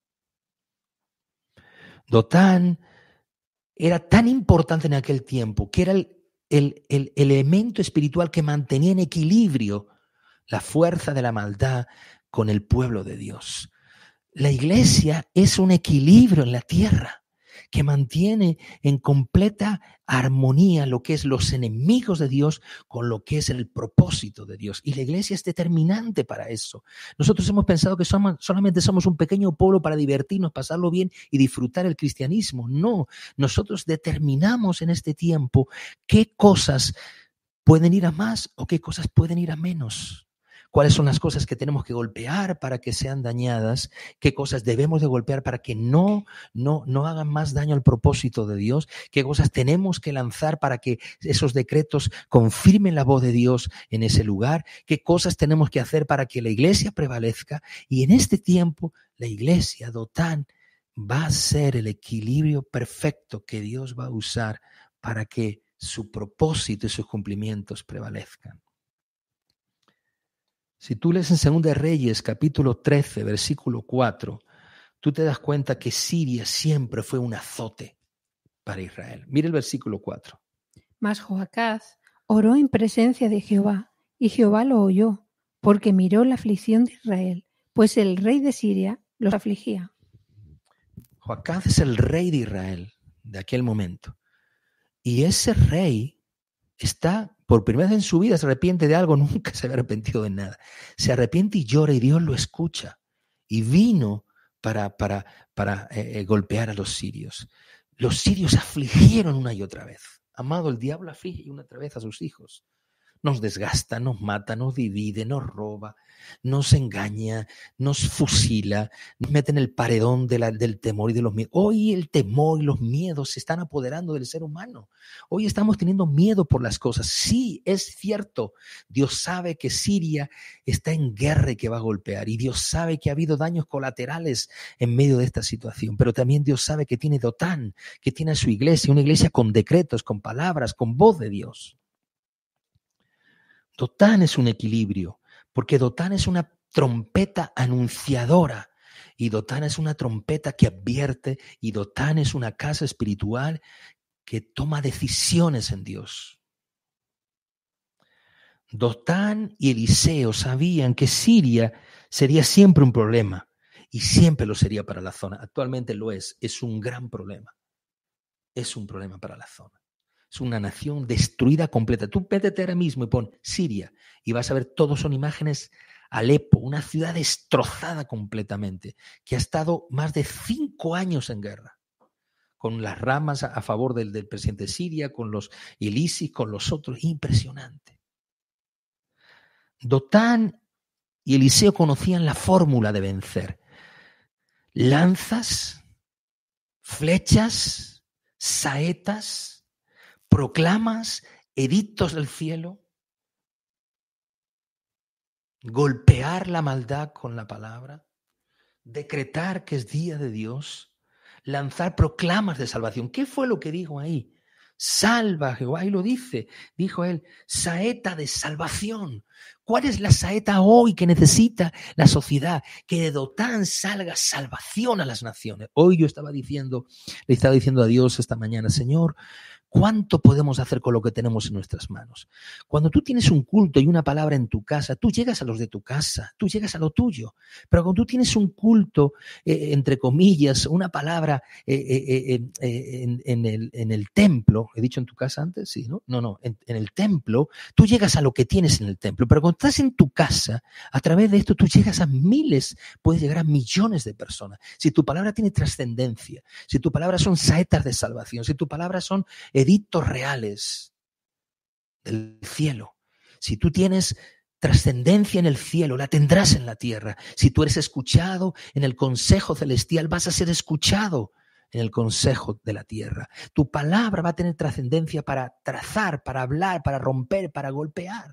Dotán era tan importante en aquel tiempo que era el El, el, el elemento espiritual que mantenía en equilibrio la fuerza de la maldad con el pueblo de Dios. La iglesia es un equilibrio en la tierra que mantiene en completa armonía lo que es los enemigos de Dios con lo que es el propósito de Dios. Y la iglesia es determinante para eso. Nosotros hemos pensado que somos, solamente somos un pequeño pueblo para divertirnos, pasarlo bien y disfrutar el cristianismo. No, nosotros determinamos en este tiempo qué cosas pueden ir a más o qué cosas pueden ir a menos. ¿Cuáles son las cosas que tenemos que golpear para que sean dañadas? ¿Qué cosas debemos de golpear para que no, no, no hagan más daño al propósito de Dios? ¿Qué cosas tenemos que lanzar para que esos decretos confirmen la voz de Dios en ese lugar? ¿Qué cosas tenemos que hacer para que la iglesia prevalezca? Y en este tiempo, la iglesia, Dotán, va a ser el equilibrio perfecto que Dios va a usar para que su propósito y sus cumplimientos prevalezcan. Si tú lees en Segunda de Reyes, capítulo trece, versículo cuatro, tú te das cuenta que Siria siempre fue un azote para Israel. Mira el versículo cuatro. Mas Joacaz oró en presencia de Jehová, y Jehová lo oyó, porque miró la aflicción de Israel, pues el rey de Siria los afligía. Joacaz es el rey de Israel de aquel momento. Y ese rey está, por primera vez en su vida, se arrepiente de algo, nunca se había arrepentido de nada. Se arrepiente y llora y Dios lo escucha. Y vino para, para, para eh, golpear a los sirios. Los sirios afligieron una y otra vez. Amado, el diablo aflige una y otra vez a sus hijos. Nos desgasta, nos mata, nos divide, nos roba, nos engaña, nos fusila, nos mete en el paredón de la, del temor y de los miedos. Hoy el temor y los miedos se están apoderando del ser humano. Hoy estamos teniendo miedo por las cosas. Sí, es cierto. Dios sabe que Siria está en guerra y que va a golpear. Y Dios sabe que ha habido daños colaterales en medio de esta situación. Pero también Dios sabe que tiene Dotán, que tiene a su iglesia, una iglesia con decretos, con palabras, con voz de Dios. Dotán es un equilibrio, porque Dotán es una trompeta anunciadora y Dotán es una trompeta que advierte y Dotán es una casa espiritual que toma decisiones en Dios. Dotán y Eliseo sabían que Siria sería siempre un problema y siempre lo sería para la zona. Actualmente lo es, es un gran problema. Es un problema para la zona. Es una nación destruida completa. Tú métete ahora mismo y pon Siria y vas a ver, todos son imágenes. Alepo, una ciudad destrozada completamente, que ha estado más de cinco años en guerra, con las ramas a, a favor del, del presidente de Siria, con los ISIS, con los otros. Impresionante. Dotán y Eliseo conocían la fórmula de vencer. Lanzas, flechas, saetas, proclamas, edictos del cielo, golpear la maldad con la palabra, decretar que es día de Dios, lanzar proclamas de salvación. ¿Qué fue lo que dijo ahí? Salva Jehová, ahí lo dice, dijo él, saeta de salvación. ¿Cuál es la saeta hoy que necesita la sociedad? Que de Dotán salga salvación a las naciones. Hoy yo estaba diciendo, le estaba diciendo a Dios esta mañana, Señor, ¿cuánto podemos hacer con lo que tenemos en nuestras manos? Cuando tú tienes un culto y una palabra en tu casa, tú llegas a los de tu casa, tú llegas a lo tuyo. Pero cuando tú tienes un culto, eh, entre comillas, una palabra eh, eh, eh, eh, en, en, el, en el templo, ¿he dicho en tu casa antes? Sí, ¿no? No, no, en, en el templo, tú llegas a lo que tienes en el templo. Pero cuando estás en tu casa, a través de esto tú llegas a miles, puedes llegar a millones de personas. Si tu palabra tiene trascendencia, si tu palabra son saetas de salvación, si tu palabra son edictos reales del cielo. Si tú tienes trascendencia en el cielo, la tendrás en la tierra. Si tú eres escuchado en el consejo celestial, vas a ser escuchado en el consejo de la tierra. Tu palabra va a tener trascendencia para trazar, para hablar, para romper, para golpear.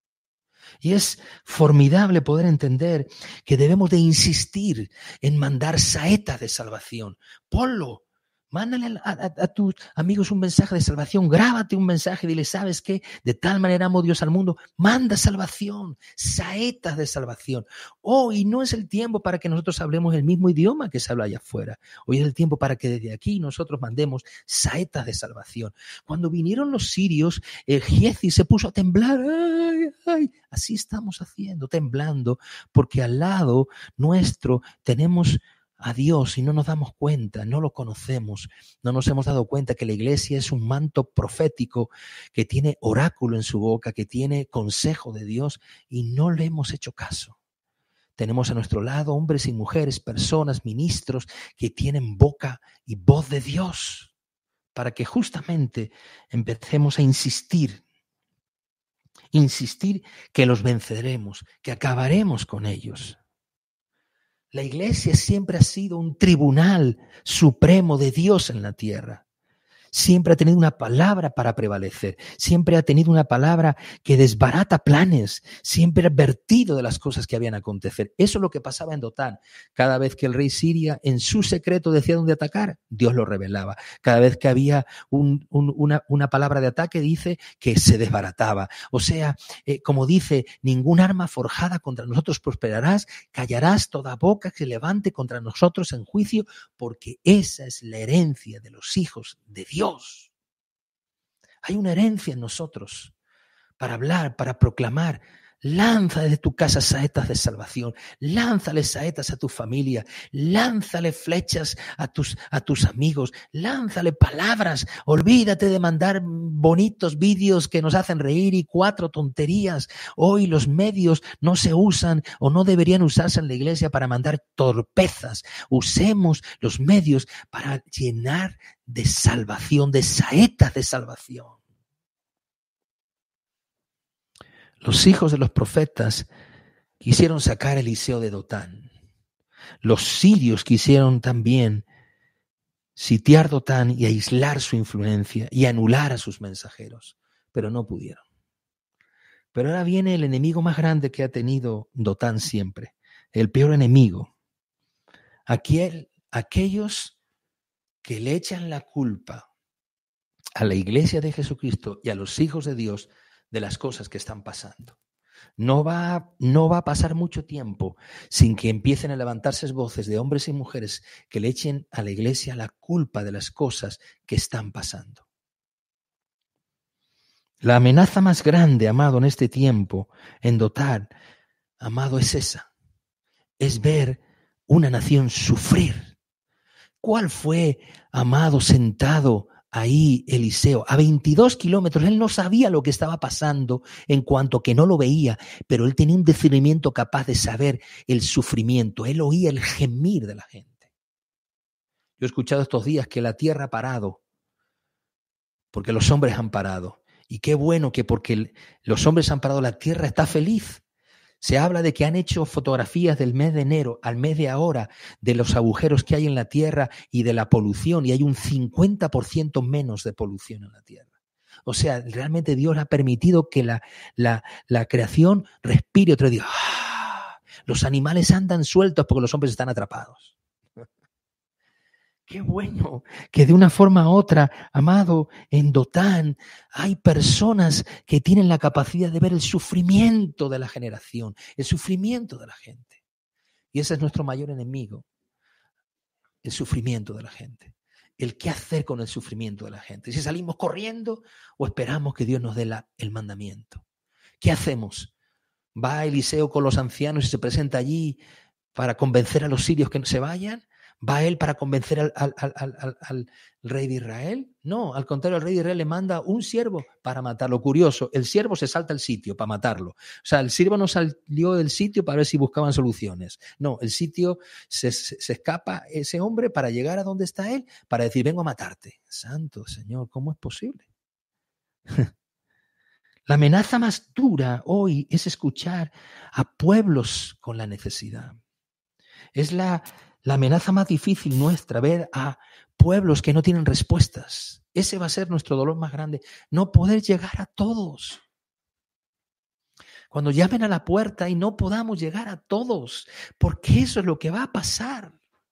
Y es formidable poder entender que debemos de insistir en mandar saetas de salvación. Ponlo. Mándale a, a, a tus amigos un mensaje de salvación, grábate un mensaje y dile, ¿sabes qué? De tal manera amó Dios al mundo, manda salvación, saetas de salvación. Hoy no es el tiempo para que nosotros hablemos el mismo idioma que se habla allá afuera. Hoy es el tiempo para que desde aquí nosotros mandemos saetas de salvación. Cuando vinieron los sirios, el Giezi se puso a temblar. Ay, ay. Así estamos haciendo, temblando, porque al lado nuestro tenemos a Dios y no nos damos cuenta, no lo conocemos, no nos hemos dado cuenta que la iglesia es un manto profético que tiene oráculo en su boca, que tiene consejo de Dios y no le hemos hecho caso. Tenemos a nuestro lado hombres y mujeres, personas, ministros que tienen boca y voz de Dios para que justamente empecemos a insistir, insistir que los venceremos, que acabaremos con ellos. La iglesia siempre ha sido un tribunal supremo de Dios en la tierra. Siempre ha tenido una palabra para prevalecer. Siempre ha tenido una palabra que desbarata planes. Siempre ha advertido de las cosas que habían a acontecer. Eso es lo que pasaba en Dotán. Cada vez que el rey Siria en su secreto decía dónde atacar, Dios lo revelaba. Cada vez que había un, un, una, una palabra de ataque, dice que se desbarataba. O sea, eh, como dice, ningún arma forjada contra nosotros prosperarás, callarás toda boca que se levante contra nosotros en juicio, porque esa es la herencia de los hijos de Dios. Dios. Hay una herencia en nosotros para hablar, para proclamar Lanza desde tu casa saetas de salvación. Lánzale saetas a tu familia. Lánzale flechas a tus, a tus amigos. Lánzale palabras. Olvídate de mandar bonitos vídeos que nos hacen reír y cuatro tonterías. Hoy los medios no se usan o no deberían usarse en la iglesia para mandar torpezas. Usemos los medios para llenar de salvación, de saetas de salvación. Los hijos de los profetas quisieron sacar a Eliseo de Dotán. Los sirios quisieron también sitiar Dotán y aislar su influencia y anular a sus mensajeros, pero no pudieron. Pero ahora viene el enemigo más grande que ha tenido Dotán siempre, el peor enemigo. Aquel, aquellos que le echan la culpa a la iglesia de Jesucristo y a los hijos de Dios de las cosas que están pasando. No va, no va a pasar mucho tiempo sin que empiecen a levantarse voces de hombres y mujeres que le echen a la iglesia la culpa de las cosas que están pasando. La amenaza más grande, amado, en este tiempo, en Dotán, amado, es esa. Es ver una nación sufrir. ¿Cuál fue, amado, sentado ahí Eliseo, a veintidós kilómetros? Él no sabía lo que estaba pasando en cuanto que no lo veía, pero él tenía un discernimiento capaz de saber el sufrimiento. Él oía el gemir de la gente. Yo he escuchado estos días que la tierra ha parado porque los hombres han parado. Y qué bueno que porque los hombres han parado, la tierra está feliz. Se habla de que han hecho fotografías del mes de enero al mes de ahora, de los agujeros que hay en la tierra y de la polución, y hay un cincuenta por ciento menos de polución en la tierra. O sea, realmente Dios ha permitido que la, la, la creación respire otro día. ¡Ah! Los animales andan sueltos porque los hombres están atrapados. Qué bueno que de una forma u otra, amado, en Dotán hay personas que tienen la capacidad de ver el sufrimiento de la generación, el sufrimiento de la gente. Y ese es nuestro mayor enemigo, el sufrimiento de la gente. El qué hacer con el sufrimiento de la gente. Si salimos corriendo o esperamos que Dios nos dé la, el mandamiento. ¿Qué hacemos? ¿Va Eliseo con los ancianos y se presenta allí para convencer a los sirios que se vayan? ¿Va él para convencer al, al, al, al, al rey de Israel? No, al contrario, el rey de Israel le manda un siervo para matarlo. Curioso, el siervo se salta al sitio para matarlo. O sea, el siervo no salió del sitio para ver si buscaban soluciones. No, el sitio se, se, se escapa ese hombre para llegar a donde está él, para decir, vengo a matarte. Santo Señor, ¿cómo es posible? La amenaza más dura hoy es escuchar a pueblos con la necesidad. Es la... La amenaza más difícil nuestra, ver a pueblos que no tienen respuestas. Ese va a ser nuestro dolor más grande, no poder llegar a todos. Cuando llamen a la puerta y no podamos llegar a todos, porque eso es lo que va a pasar.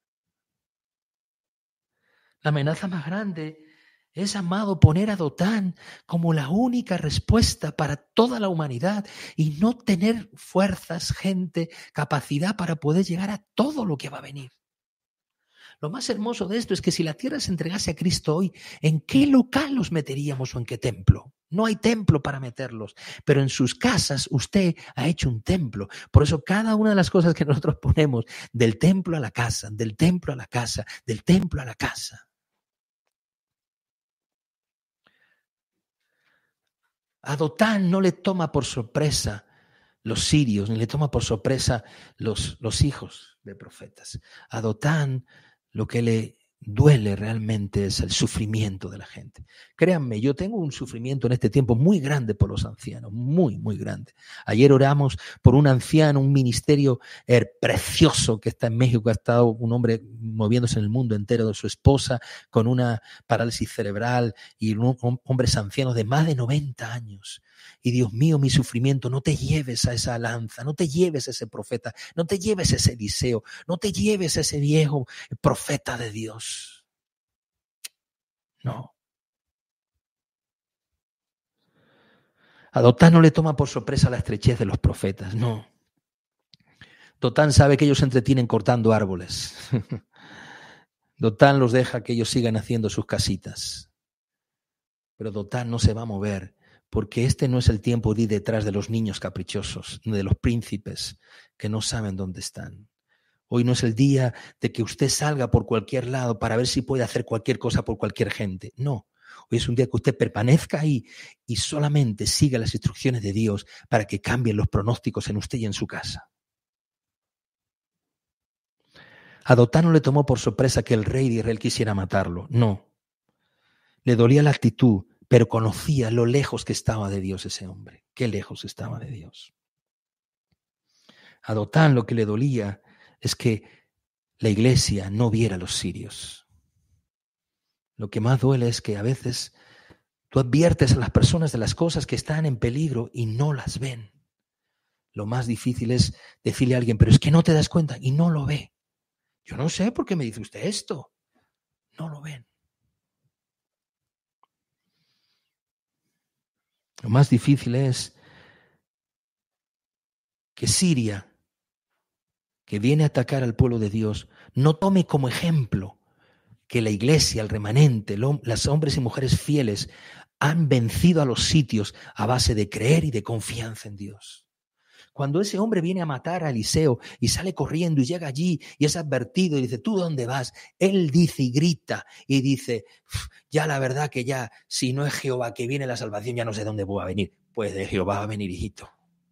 La amenaza más grande es, amado, poner a Dotán como la única respuesta para toda la humanidad y no tener fuerzas, gente, capacidad para poder llegar a todo lo que va a venir. Lo más hermoso de esto es que si la tierra se entregase a Cristo hoy, ¿en qué local los meteríamos o en qué templo? No hay templo para meterlos, pero en sus casas usted ha hecho un templo. Por eso cada una de las cosas que nosotros ponemos, del templo a la casa, del templo a la casa, del templo a la casa. A Dotán no le toma por sorpresa los sirios, ni le toma por sorpresa los, los hijos de profetas. A Dotán lo que le duele realmente es el sufrimiento de la gente. Créanme, yo tengo un sufrimiento en este tiempo muy grande por los ancianos, muy, muy grande. Ayer oramos por un anciano, un ministerio eh, precioso que está en México, ha estado un hombre moviéndose en el mundo entero, de su esposa con una parálisis cerebral y un, un, hombres ancianos de más de noventa años. Y Dios mío, mi sufrimiento, no te lleves a esa lanza, no te lleves a ese profeta, no te lleves a ese Eliseo, no te lleves a ese viejo profeta de Dios. No. A Dotán no le toma por sorpresa la estrechez de los profetas, no. Dotán sabe que ellos se entretienen cortando árboles. Dotán los deja que ellos sigan haciendo sus casitas. Pero Dotán no se va a mover porque este no es el tiempo de ir detrás de los niños caprichosos, ni de los príncipes que no saben dónde están. Hoy no es el día de que usted salga por cualquier lado para ver si puede hacer cualquier cosa por cualquier gente. No, hoy es un día que usted permanezca ahí y solamente siga las instrucciones de Dios para que cambien los pronósticos en usted y en su casa. A Dotán no le tomó por sorpresa que el rey de Israel quisiera matarlo. No. Le dolía la actitud, pero conocía lo lejos que estaba de Dios ese hombre. Qué lejos estaba de Dios. A Dotán lo que le dolía es que la iglesia no viera a los sirios. Lo que más duele es que a veces tú adviertes a las personas de las cosas que están en peligro y no las ven. Lo más difícil es decirle a alguien, pero es que no te das cuenta y no lo ve. Yo no sé por qué me dice usted esto. No lo ven. Lo más difícil es que Siria, que viene a atacar al pueblo de Dios, no tome como ejemplo que la iglesia, el remanente, los hombres y mujeres fieles han vencido a los sitios a base de creer y de confianza en Dios. Cuando ese hombre viene a matar a Eliseo y sale corriendo y llega allí y es advertido y dice, ¿tú dónde vas? Él dice y grita y dice, ya la verdad que ya, si no es Jehová que viene la salvación, ya no sé dónde voy a venir. Pues de Jehová va a venir, hijito.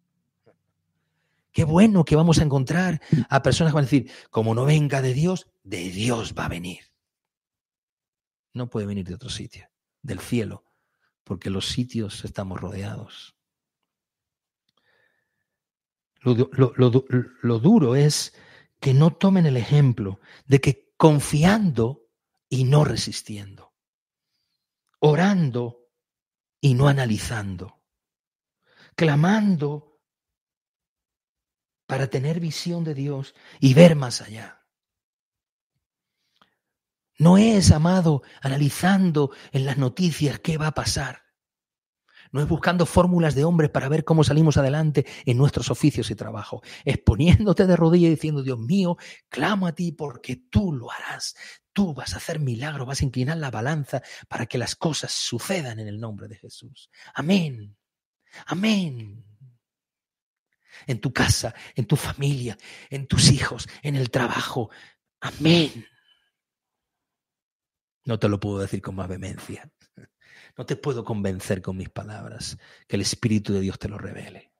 Qué bueno que vamos a encontrar a personas que van a decir, como no venga de Dios, de Dios va a venir. No puede venir de otro sitio, del cielo, porque los sitios estamos rodeados. Lo, lo, lo, lo duro es que no tomen el ejemplo de que confiando y no resistiendo, orando y no analizando, clamando para tener visión de Dios y ver más allá. No es, amado, analizando en las noticias qué va a pasar. No es buscando fórmulas de hombres para ver cómo salimos adelante en nuestros oficios y trabajo. Es poniéndote de rodillas y diciendo, Dios mío, clamo a ti porque tú lo harás. Tú vas a hacer milagros, vas a inclinar la balanza para que las cosas sucedan en el nombre de Jesús. Amén. Amén. En tu casa, en tu familia, en tus hijos, en el trabajo. Amén. No te lo puedo decir con más vehemencia. No te puedo convencer con mis palabras, que el Espíritu de Dios te lo revele.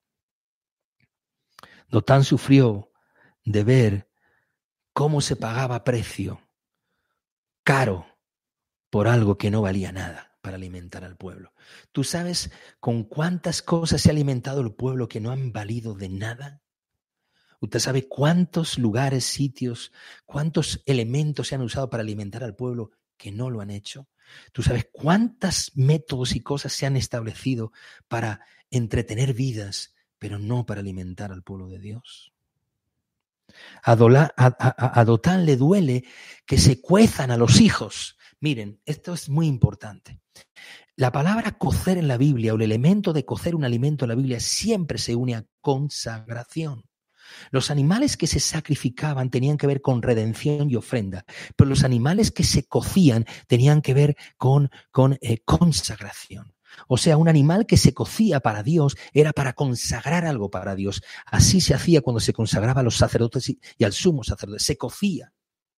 Dotán sufrió de ver cómo se pagaba precio caro por algo que no valía nada para alimentar al pueblo. ¿Tú sabes con cuántas cosas se ha alimentado el pueblo que no han valido de nada? ¿Usted sabe cuántos lugares, sitios, cuántos elementos se han usado para alimentar al pueblo que no lo han hecho? ¿Tú sabes cuántos métodos y cosas se han establecido para entretener vidas, pero no para alimentar al pueblo de Dios? A, Dola, a, a, a Dotán le duele que se cuezan a los hijos. Miren, esto es muy importante. La palabra cocer en la Biblia o el elemento de cocer un alimento en la Biblia siempre se une a consagración. Los animales que se sacrificaban tenían que ver con redención y ofrenda, pero los animales que se cocían tenían que ver con, con eh, consagración. O sea, un animal que se cocía para Dios era para consagrar algo para Dios. Así se hacía cuando se consagraba a los sacerdotes y, y al sumo sacerdote. Se cocía.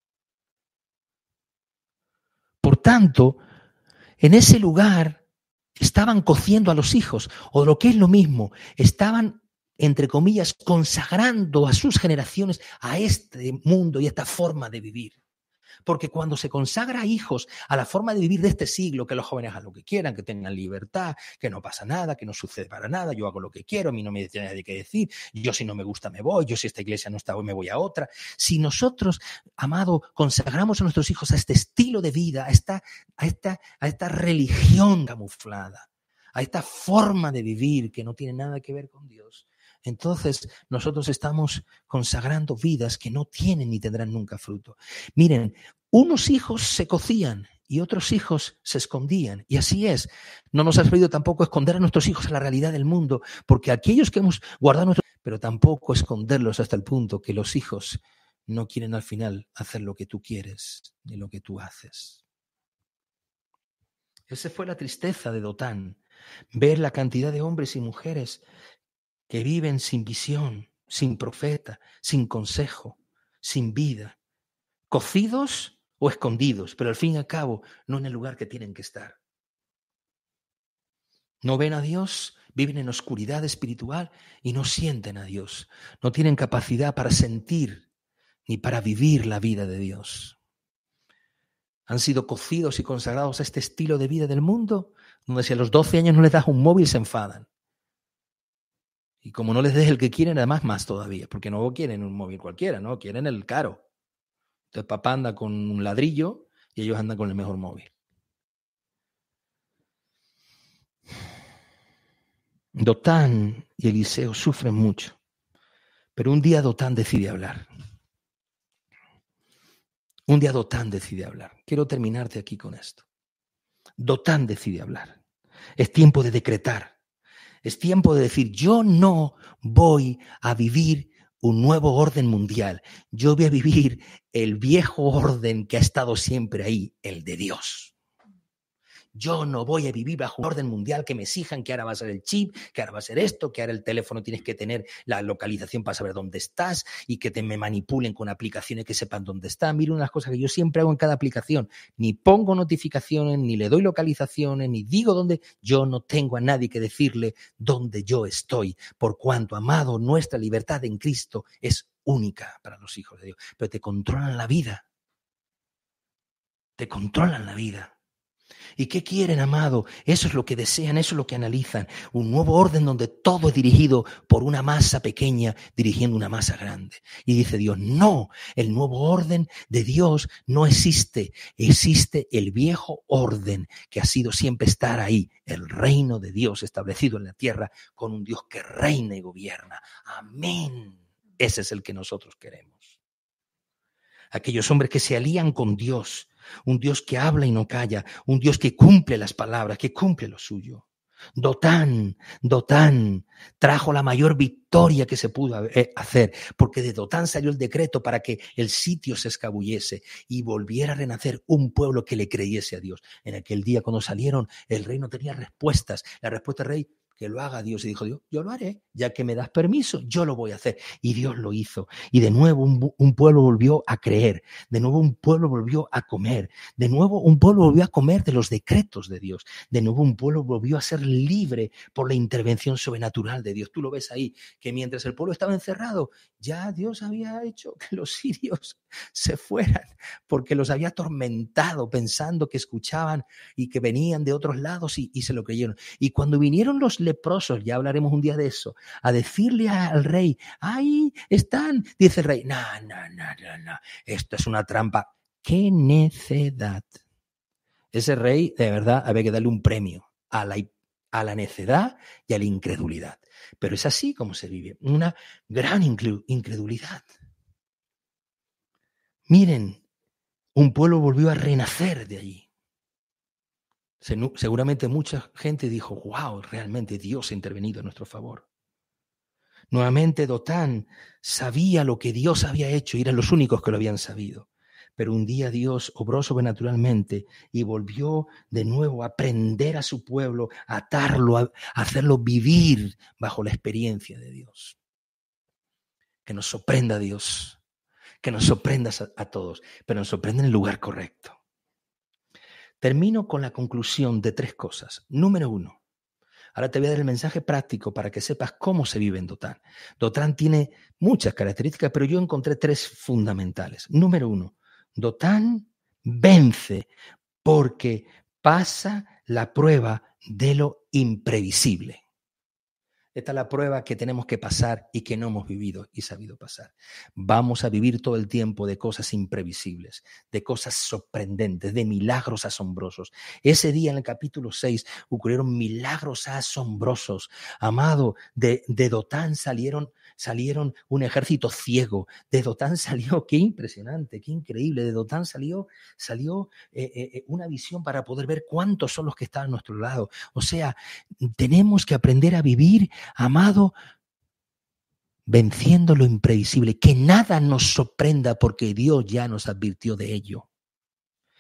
Por tanto, en ese lugar estaban cociendo a los hijos, o lo que es lo mismo, estaban entre comillas, consagrando a sus generaciones a este mundo y a esta forma de vivir. Porque cuando se consagra a hijos a la forma de vivir de este siglo, que los jóvenes hagan lo que quieran, que tengan libertad, que no pasa nada, que no sucede para nada, yo hago lo que quiero, a mí no me tiene nadie que decir, yo si no me gusta me voy, yo si esta iglesia no está hoy me voy a otra. Si nosotros, amado, consagramos a nuestros hijos a este estilo de vida, a esta, a esta, a esta religión camuflada, a esta forma de vivir que no tiene nada que ver con Dios, entonces nosotros estamos consagrando vidas que no tienen ni tendrán nunca fruto. Miren, unos hijos se cocían y otros hijos se escondían. Y así es. No nos ha servido tampoco esconder a nuestros hijos a la realidad del mundo, porque aquellos que hemos guardado nuestros... pero tampoco esconderlos hasta el punto que los hijos no quieren al final hacer lo que tú quieres ni lo que tú haces. Esa fue la tristeza de Dotán. ver la cantidad de hombres y mujeres que viven sin visión, sin profeta, sin consejo, sin vida, cocidos o escondidos, pero al fin y al cabo no en el lugar que tienen que estar. No ven a Dios, viven en oscuridad espiritual y no sienten a Dios. No tienen capacidad para sentir ni para vivir la vida de Dios. Han sido cocidos y consagrados a este estilo de vida del mundo, donde si a los doce años no les das un móvil se enfadan. Y como no les des el que quieren, además más todavía, porque no quieren un móvil cualquiera, ¿no? Quieren el caro. Entonces papá anda con un ladrillo y ellos andan con el mejor móvil. Dotán y Eliseo sufren mucho, pero un día Dotán decide hablar. Un día Dotán decide hablar. Quiero terminarte aquí con esto. Dotán decide hablar. Es tiempo de decretar. Es tiempo de decir, yo no voy a vivir un nuevo orden mundial. Yo voy a vivir el viejo orden que ha estado siempre ahí, el de Dios. Yo no voy a vivir bajo un orden mundial que me exijan que ahora va a ser el chip, que ahora va a ser esto, que ahora el teléfono tienes que tener la localización para saber dónde estás y que te me manipulen con aplicaciones que sepan dónde están. Mira, una de las cosas que yo siempre hago en cada aplicación, ni pongo notificaciones, ni le doy localizaciones, ni digo dónde. Yo no tengo a nadie que decirle dónde yo estoy, por cuanto, amado, nuestra libertad en Cristo es única para los hijos de Dios. Pero te controlan la vida. Te controlan la vida. ¿Y qué quieren, amado? Eso es lo que desean, eso es lo que analizan. Un nuevo orden donde todo es dirigido por una masa pequeña dirigiendo una masa grande. Y dice Dios, no, el nuevo orden de Dios no existe. Existe el viejo orden que ha sido siempre estar ahí. El reino de Dios establecido en la tierra con un Dios que reina y gobierna. Amén. Ese es el que nosotros queremos. Aquellos hombres que se alían con Dios. Un Dios que habla y no calla, un Dios que cumple las palabras, que cumple lo suyo. Dotán, Dotán trajo la mayor victoria que se pudo hacer, porque de Dotán salió el decreto para que el sitio se escabullese y volviera a renacer un pueblo que le creyese a Dios. En aquel día cuando salieron, el rey no tenía respuestas. La respuesta del rey, que lo haga Dios. Y dijo Dios, yo lo haré, ya que me das permiso, yo lo voy a hacer. Y Dios lo hizo. Y de nuevo un, un pueblo volvió a creer. De nuevo un pueblo volvió a comer. De nuevo un pueblo volvió a comer de los decretos de Dios. De nuevo un pueblo volvió a ser libre por la intervención sobrenatural de Dios. Tú lo ves ahí, que mientras el pueblo estaba encerrado, ya Dios había hecho que los sirios se fueran, porque los había atormentado pensando que escuchaban y que venían de otros lados y, y se lo creyeron. Y cuando vinieron los leprosos, ya hablaremos un día de eso, a decirle al rey, ahí están, dice el rey, no, no, no, no, no, esto es una trampa. ¡Qué necedad! Ese rey, de verdad, había que darle un premio a la, a la necedad y a la incredulidad. Pero es así como se vive, una gran incredulidad. Miren, un pueblo volvió a renacer de allí. Seguramente mucha gente dijo, wow, realmente Dios ha intervenido a nuestro favor. Nuevamente Dotán sabía lo que Dios había hecho y eran los únicos que lo habían sabido. Pero un día Dios obró sobrenaturalmente y volvió de nuevo a prender a su pueblo, a atarlo, a hacerlo vivir bajo la experiencia de Dios. Que nos sorprenda Dios, que nos sorprenda a, a todos, pero nos sorprenda en el lugar correcto. Termino con la conclusión de tres cosas. Número uno, ahora te voy a dar el mensaje práctico para que sepas cómo se vive en Dotán. Dotán tiene muchas características, pero yo encontré tres fundamentales. Número uno, Dotán vence porque pasa la prueba de lo imprevisible. Esta es la prueba que tenemos que pasar y que no hemos vivido y sabido pasar. Vamos a vivir todo el tiempo de cosas imprevisibles, de cosas sorprendentes, de milagros asombrosos. Ese día en el capítulo seis ocurrieron milagros asombrosos. Amado, de, de Dotán salieron, salieron un ejército ciego. De Dotán salió, qué impresionante, qué increíble. De Dotán salió, salió eh, eh, una visión para poder ver cuántos son los que están a nuestro lado. O sea, tenemos que aprender a vivir, amado, venciendo lo imprevisible, que nada nos sorprenda porque Dios ya nos advirtió de ello.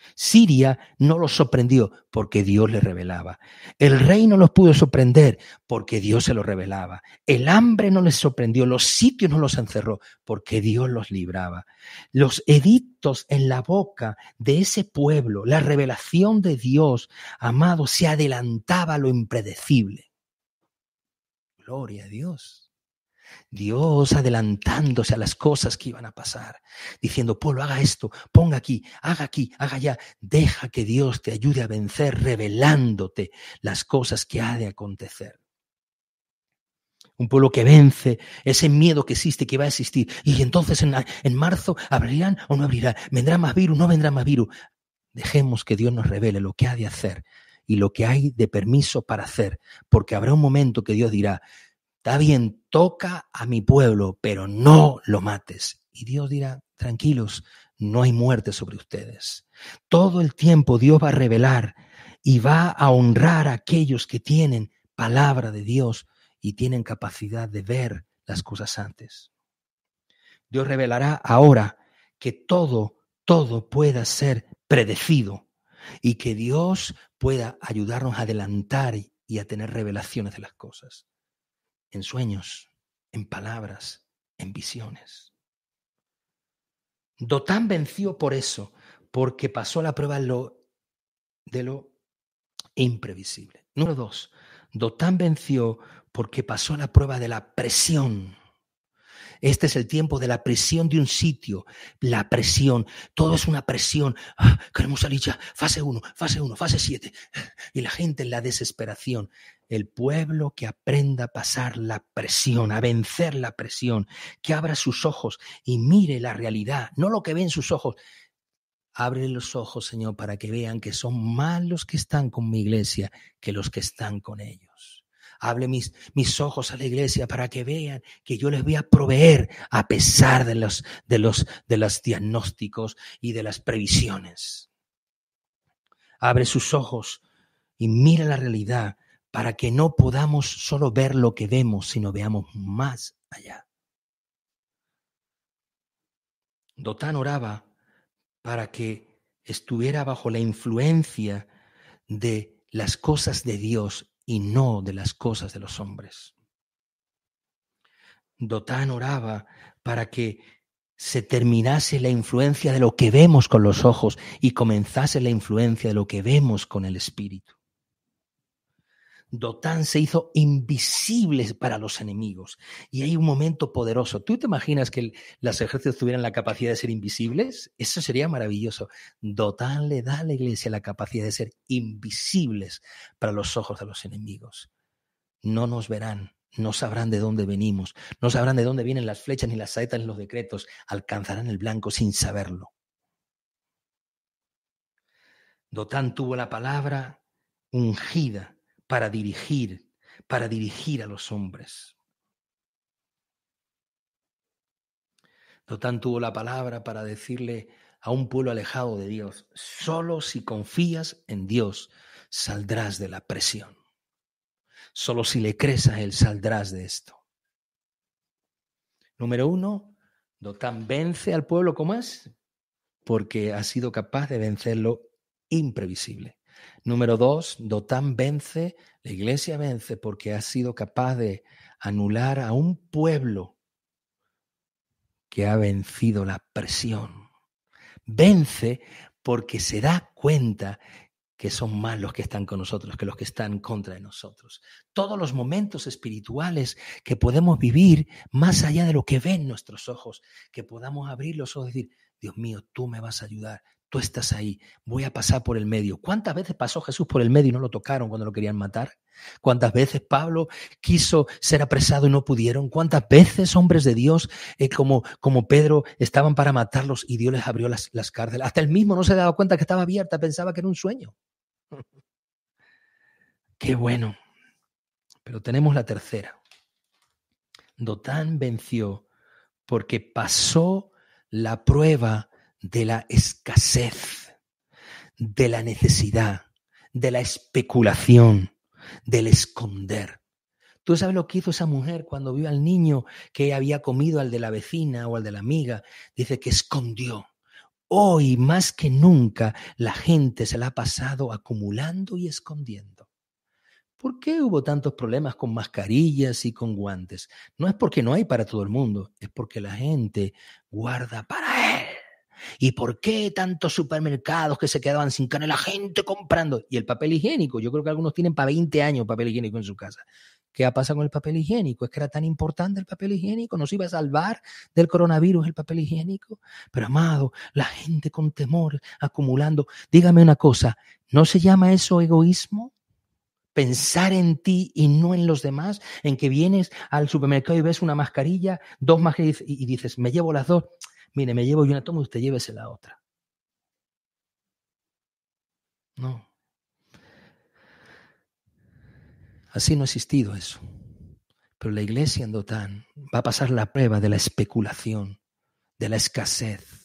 Siria no los sorprendió porque Dios les revelaba. El rey no los pudo sorprender porque Dios se los revelaba. El hambre no les sorprendió, los sitios no los encerró porque Dios los libraba. Los edictos en la boca de ese pueblo, la revelación de Dios, amado, se adelantaba a lo impredecible. Gloria a Dios. Dios adelantándose a las cosas que iban a pasar, diciendo, pueblo, haga esto, ponga aquí, haga aquí, haga allá. Deja que Dios te ayude a vencer, revelándote las cosas que ha de acontecer. Un pueblo que vence ese miedo que existe, que va a existir. Y entonces en, en marzo, ¿abrirán o no abrirán? ¿Vendrá más virus? ¿No vendrá más virus? Dejemos que Dios nos revele lo que ha de hacer y lo que hay de permiso para hacer, porque habrá un momento que Dios dirá, está bien, toca a mi pueblo, pero no lo mates. Y Dios dirá, tranquilos, no hay muerte sobre ustedes. Todo el tiempo Dios va a revelar y va a honrar a aquellos que tienen palabra de Dios y tienen capacidad de ver las cosas antes. Dios revelará ahora que todo, todo pueda ser predecido y que Dios pueda ayudarnos a adelantar y a tener revelaciones de las cosas. En sueños, en palabras, en visiones. Dotán venció por eso, porque pasó la prueba de lo, de lo imprevisible. Número dos, Dotán venció porque pasó la prueba de la presión. Este es el tiempo de la presión de un sitio, la presión, todo es una presión. Ah, queremos salir ya, fase uno, fase uno, fase siete. Y la gente en la desesperación. El pueblo que aprenda a pasar la presión, a vencer la presión, que abra sus ojos y mire la realidad, no lo que ven sus ojos. Abre los ojos, Señor, para que vean que son más los que están con mi iglesia que los que están con ellos. Hable mis, mis ojos a la iglesia para que vean que yo les voy a proveer a pesar de los, de los, de los diagnósticos y de las previsiones. Abre sus ojos y mira la realidad para que no podamos solo ver lo que vemos, sino veamos más allá. Dotán oraba para que estuviera bajo la influencia de las cosas de Dios y no de las cosas de los hombres. Dotán oraba para que se terminase la influencia de lo que vemos con los ojos y comenzase la influencia de lo que vemos con el espíritu. Dotán se hizo invisible para los enemigos y hay un momento poderoso. ¿Tú te imaginas que el, los ejércitos tuvieran la capacidad de ser invisibles? Eso sería maravilloso. Dotán le da a la iglesia la capacidad de ser invisibles para los ojos de los enemigos. No nos verán, no sabrán de dónde venimos, no sabrán de dónde vienen las flechas ni las saetas ni los decretos, alcanzarán el blanco sin saberlo. Dotán tuvo la palabra ungida para dirigir, para dirigir a los hombres. Dotán tuvo la palabra para decirle a un pueblo alejado de Dios, solo si confías en Dios saldrás de la presión. Solo si le crees a Él saldrás de esto. Número uno, Dotán vence al pueblo, ¿cómo es? Porque ha sido capaz de vencer lo imprevisible. Número dos, Dotán vence, la iglesia vence porque ha sido capaz de anular a un pueblo que ha vencido la presión. Vence porque se da cuenta que son más los que están con nosotros que los que están contra de nosotros. Todos los momentos espirituales que podemos vivir más allá de lo que ven nuestros ojos, que podamos abrir los ojos y decir, Dios mío, tú me vas a ayudar. Tú estás ahí, voy a pasar por el medio. ¿Cuántas veces pasó Jesús por el medio y no lo tocaron cuando lo querían matar? ¿Cuántas veces Pablo quiso ser apresado y no pudieron? ¿Cuántas veces hombres de Dios eh, como, como Pedro estaban para matarlos y Dios les abrió las, las cárceles? Hasta él mismo no se daba cuenta que estaba abierta, pensaba que era un sueño. Qué bueno. Pero tenemos la tercera. Dotán venció porque pasó la prueba de la escasez, de la necesidad, de la especulación, del esconder. ¿Tú sabes lo que hizo esa mujer cuando vio al niño que había comido al de la vecina o al de la amiga? Dice que escondió. hoy más que nunca la gente se la ha pasado acumulando y escondiendo. ¿Por qué hubo tantos problemas con mascarillas y con guantes? No es porque no hay para todo el mundo, es porque la gente guarda para él. ¿Y por qué tantos supermercados que se quedaban sin carne? La gente comprando. Y el papel higiénico, yo creo que algunos tienen para veinte años papel higiénico en su casa. ¿Qué ha pasado con el papel higiénico? ¿Es que era tan importante el papel higiénico? ¿Nos iba a salvar del coronavirus el papel higiénico? Pero amado, la gente con temor acumulando. Dígame una cosa, ¿no se llama eso egoísmo? Pensar en ti y no en los demás, en que vienes al supermercado y ves una mascarilla, dos mascarillas y dices, me llevo las dos. Mire, me llevo yo una, toma usted, llévese la otra. No. Así no ha existido eso. Pero la iglesia en Dotán va a pasar la prueba de la especulación, de la escasez,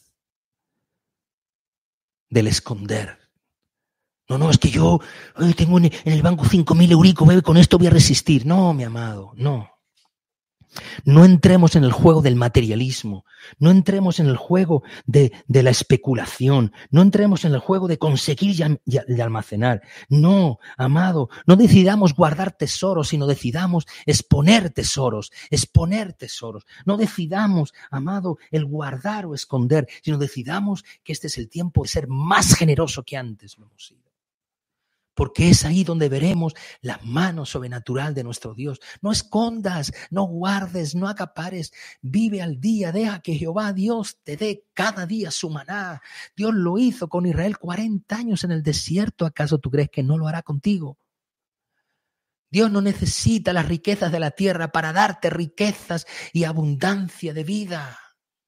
del esconder. No, no, es que yo ay, tengo en el banco cinco mil euricos, bebé, con esto voy a resistir. No, mi amado, no. No entremos en el juego del materialismo, no entremos en el juego de, de la especulación, no entremos en el juego de conseguir y, y, y almacenar. No, amado, no decidamos guardar tesoros, sino decidamos exponer tesoros, exponer tesoros. No decidamos, amado, el guardar o esconder, sino decidamos que este es el tiempo de ser más generoso que antes lo hemos sido. Porque es ahí donde veremos la mano sobrenatural de nuestro Dios. No escondas, no guardes, no acapares. Vive al día, deja que Jehová Dios te dé cada día su maná. Dios lo hizo con Israel cuarenta años en el desierto. ¿Acaso tú crees que no lo hará contigo? Dios no necesita las riquezas de la tierra para darte riquezas y abundancia de vida.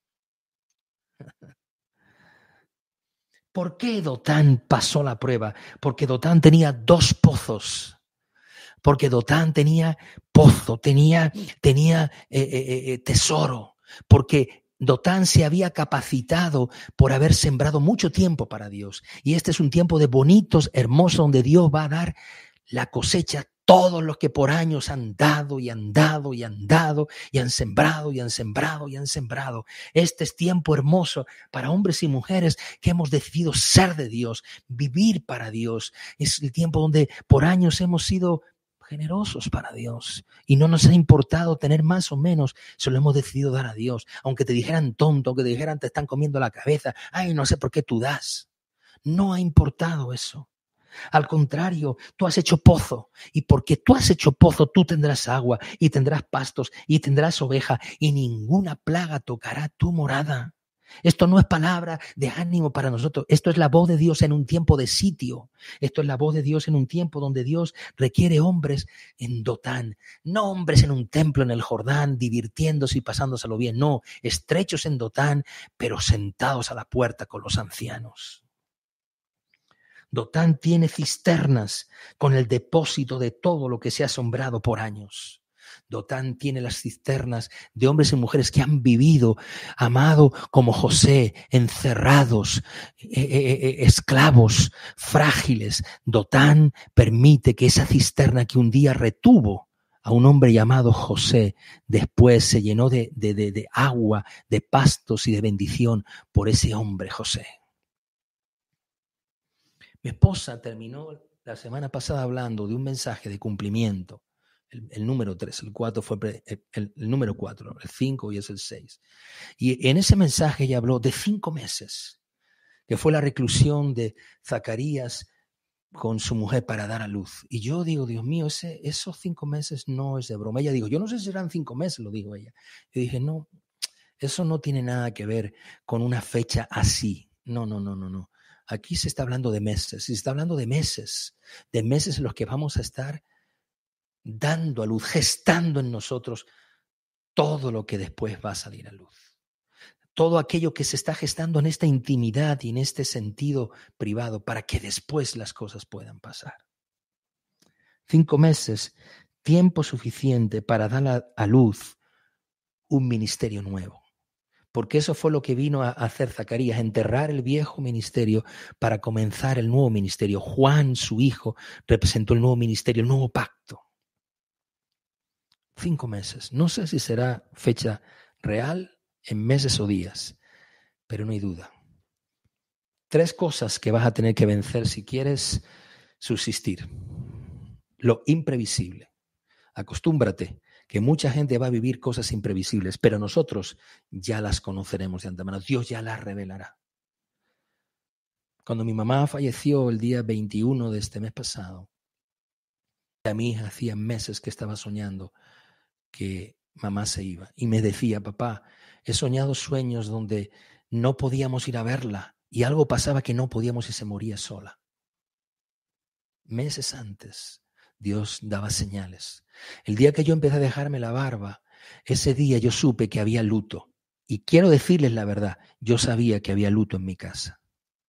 ¿Por qué Dotán pasó la prueba? Porque Dotán tenía dos pozos. Porque Dotán tenía pozo, tenía, tenía eh, eh, eh, tesoro. Porque Dotán se había capacitado por haber sembrado mucho tiempo para Dios. Y este es un tiempo de bonitos, hermosos, donde Dios va a dar la cosecha. Todos los que por años han dado y han dado y han dado y han sembrado y han sembrado y han sembrado. Este es tiempo hermoso para hombres y mujeres que hemos decidido ser de Dios, vivir para Dios. Es el tiempo donde por años hemos sido generosos para Dios y no nos ha importado tener más o menos, se lo hemos decidido dar a Dios. Aunque te dijeran tonto, aunque te dijeran te están comiendo la cabeza, ay, no sé por qué tú das. No ha importado eso. Al contrario, tú has hecho pozo y porque tú has hecho pozo tú tendrás agua y tendrás pastos y tendrás oveja y ninguna plaga tocará tu morada. Esto no es palabra de ánimo para nosotros. Esto es la voz de Dios en un tiempo de sitio. Esto es la voz de Dios en un tiempo donde Dios requiere hombres en Dotán. No hombres en un templo en el Jordán divirtiéndose y pasándoselo bien. No, estrechos en Dotán, pero sentados a la puerta con los ancianos. Dotán tiene cisternas con el depósito de todo lo que se ha sembrado por años. Dotán tiene las cisternas de hombres y mujeres que han vivido, amado como José, encerrados, eh, eh, esclavos, frágiles. Dotán permite que esa cisterna que un día retuvo a un hombre llamado José, después se llenó de, de, de, de agua, de pastos y de bendición por ese hombre José. Mi esposa terminó la semana pasada hablando de un mensaje de cumplimiento, el, el número tres, el cuatro fue el, el, el número cuatro, el cinco y es el seis. Y en ese mensaje ella habló de cinco meses, que fue la reclusión de Zacarías con su mujer para dar a luz. Y yo digo, Dios mío, ese, esos cinco meses no es de broma. Ella dijo, yo no sé si serán cinco meses, lo dijo ella. Yo dije, no, eso no tiene nada que ver con una fecha así. No, no, no, no, no. Aquí se está hablando de meses, se está hablando de meses, de meses en los que vamos a estar dando a luz, gestando en nosotros todo lo que después va a salir a luz. Todo aquello que se está gestando en esta intimidad y en este sentido privado para que después las cosas puedan pasar. Cinco meses, tiempo suficiente para dar a, a luz un ministerio nuevo. Porque eso fue lo que vino a hacer Zacarías, enterrar el viejo ministerio para comenzar el nuevo ministerio. Juan, su hijo, representó el nuevo ministerio, el nuevo pacto. Cinco meses. No sé si será fecha real en meses o días, pero no hay duda. Tres cosas que vas a tener que vencer si quieres subsistir. Lo imprevisible. Acostúmbrate que mucha gente va a vivir cosas imprevisibles, pero nosotros ya las conoceremos de antemano. Dios ya las revelará. Cuando mi mamá falleció el día veintiuno de este mes pasado, a mi hija hacía meses que estaba soñando que mamá se iba. Y me decía, papá, he soñado sueños donde no podíamos ir a verla y algo pasaba que no podíamos y se moría sola. Meses antes, Dios daba señales. El día que yo empecé a dejarme la barba, ese día yo supe que había luto. Y quiero decirles la verdad, yo sabía que había luto en mi casa.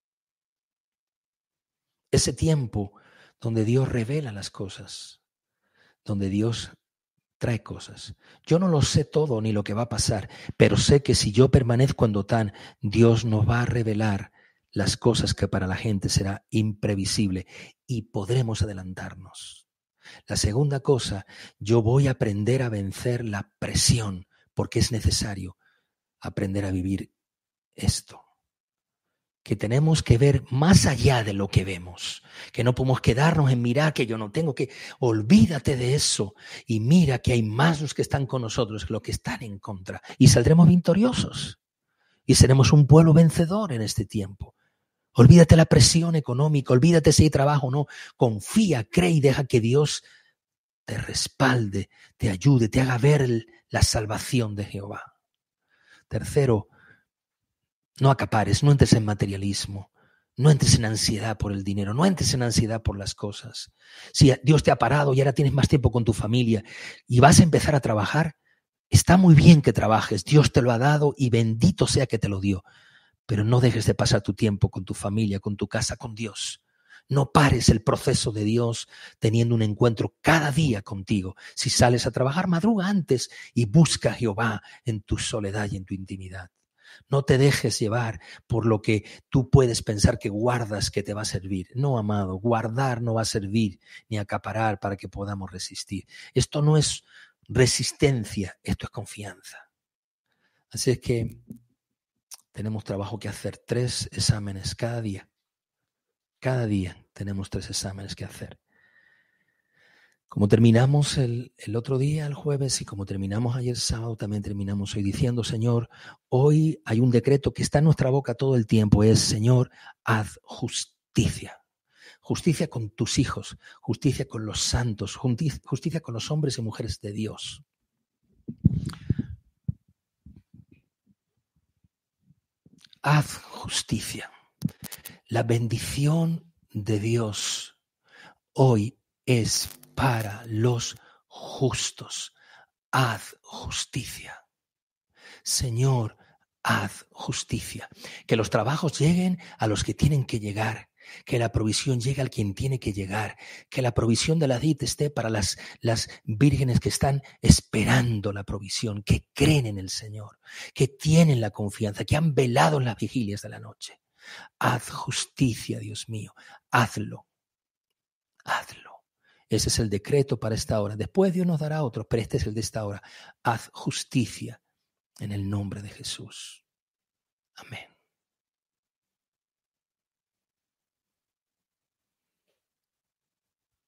Ese tiempo donde Dios revela las cosas, donde Dios trae cosas. Yo no lo sé todo ni lo que va a pasar, pero sé que si yo permanezco en Dotán, Dios nos va a revelar las cosas que para la gente será imprevisible y podremos adelantarnos. La segunda cosa, yo voy a aprender a vencer la presión, porque es necesario aprender a vivir esto. Que tenemos que ver más allá de lo que vemos, que no podemos quedarnos en mirar que yo no tengo que, olvídate de eso y mira que hay más los que están con nosotros que los que están en contra y saldremos victoriosos y seremos un pueblo vencedor en este tiempo. Olvídate la presión económica, olvídate si hay trabajo o no, confía, cree y deja que Dios te respalde, te ayude, te haga ver la salvación de Jehová. Tercero, no acapares, no entres en materialismo, no entres en ansiedad por el dinero, no entres en ansiedad por las cosas. Si Dios te ha parado y ahora tienes más tiempo con tu familia y vas a empezar a trabajar, está muy bien que trabajes, Dios te lo ha dado y bendito sea que te lo dio, pero no dejes de pasar tu tiempo con tu familia, con tu casa, con Dios. No pares el proceso de Dios teniendo un encuentro cada día contigo. Si sales a trabajar, madruga antes y busca a Jehová en tu soledad y en tu intimidad. No te dejes llevar por lo que tú puedes pensar que guardas que te va a servir. No, amado, guardar no va a servir ni acaparar para que podamos resistir. Esto no es resistencia, esto es confianza. Así es que tenemos trabajo que hacer. Tres exámenes cada día. Cada día tenemos tres exámenes que hacer. Como terminamos el, el otro día, el jueves, y como terminamos ayer sábado, también terminamos hoy diciendo, Señor, hoy hay un decreto que está en nuestra boca todo el tiempo, es, Señor, haz justicia. Justicia con tus hijos, justicia con los santos, justicia con los hombres y mujeres de Dios. Haz justicia. La bendición de Dios hoy es para los justos. Haz justicia. Señor, haz justicia. Que los trabajos lleguen a los que tienen que llegar. Que la provisión llegue al quien tiene que llegar. Que la provisión de la D I T esté para las, las vírgenes que están esperando la provisión, que creen en el Señor, que tienen la confianza, que han velado en las vigilias de la noche. Haz justicia, Dios mío. Hazlo. Hazlo. Ese es el decreto para esta hora. Después Dios nos dará otro, pero este es el de esta hora. Haz justicia en el nombre de Jesús. Amén.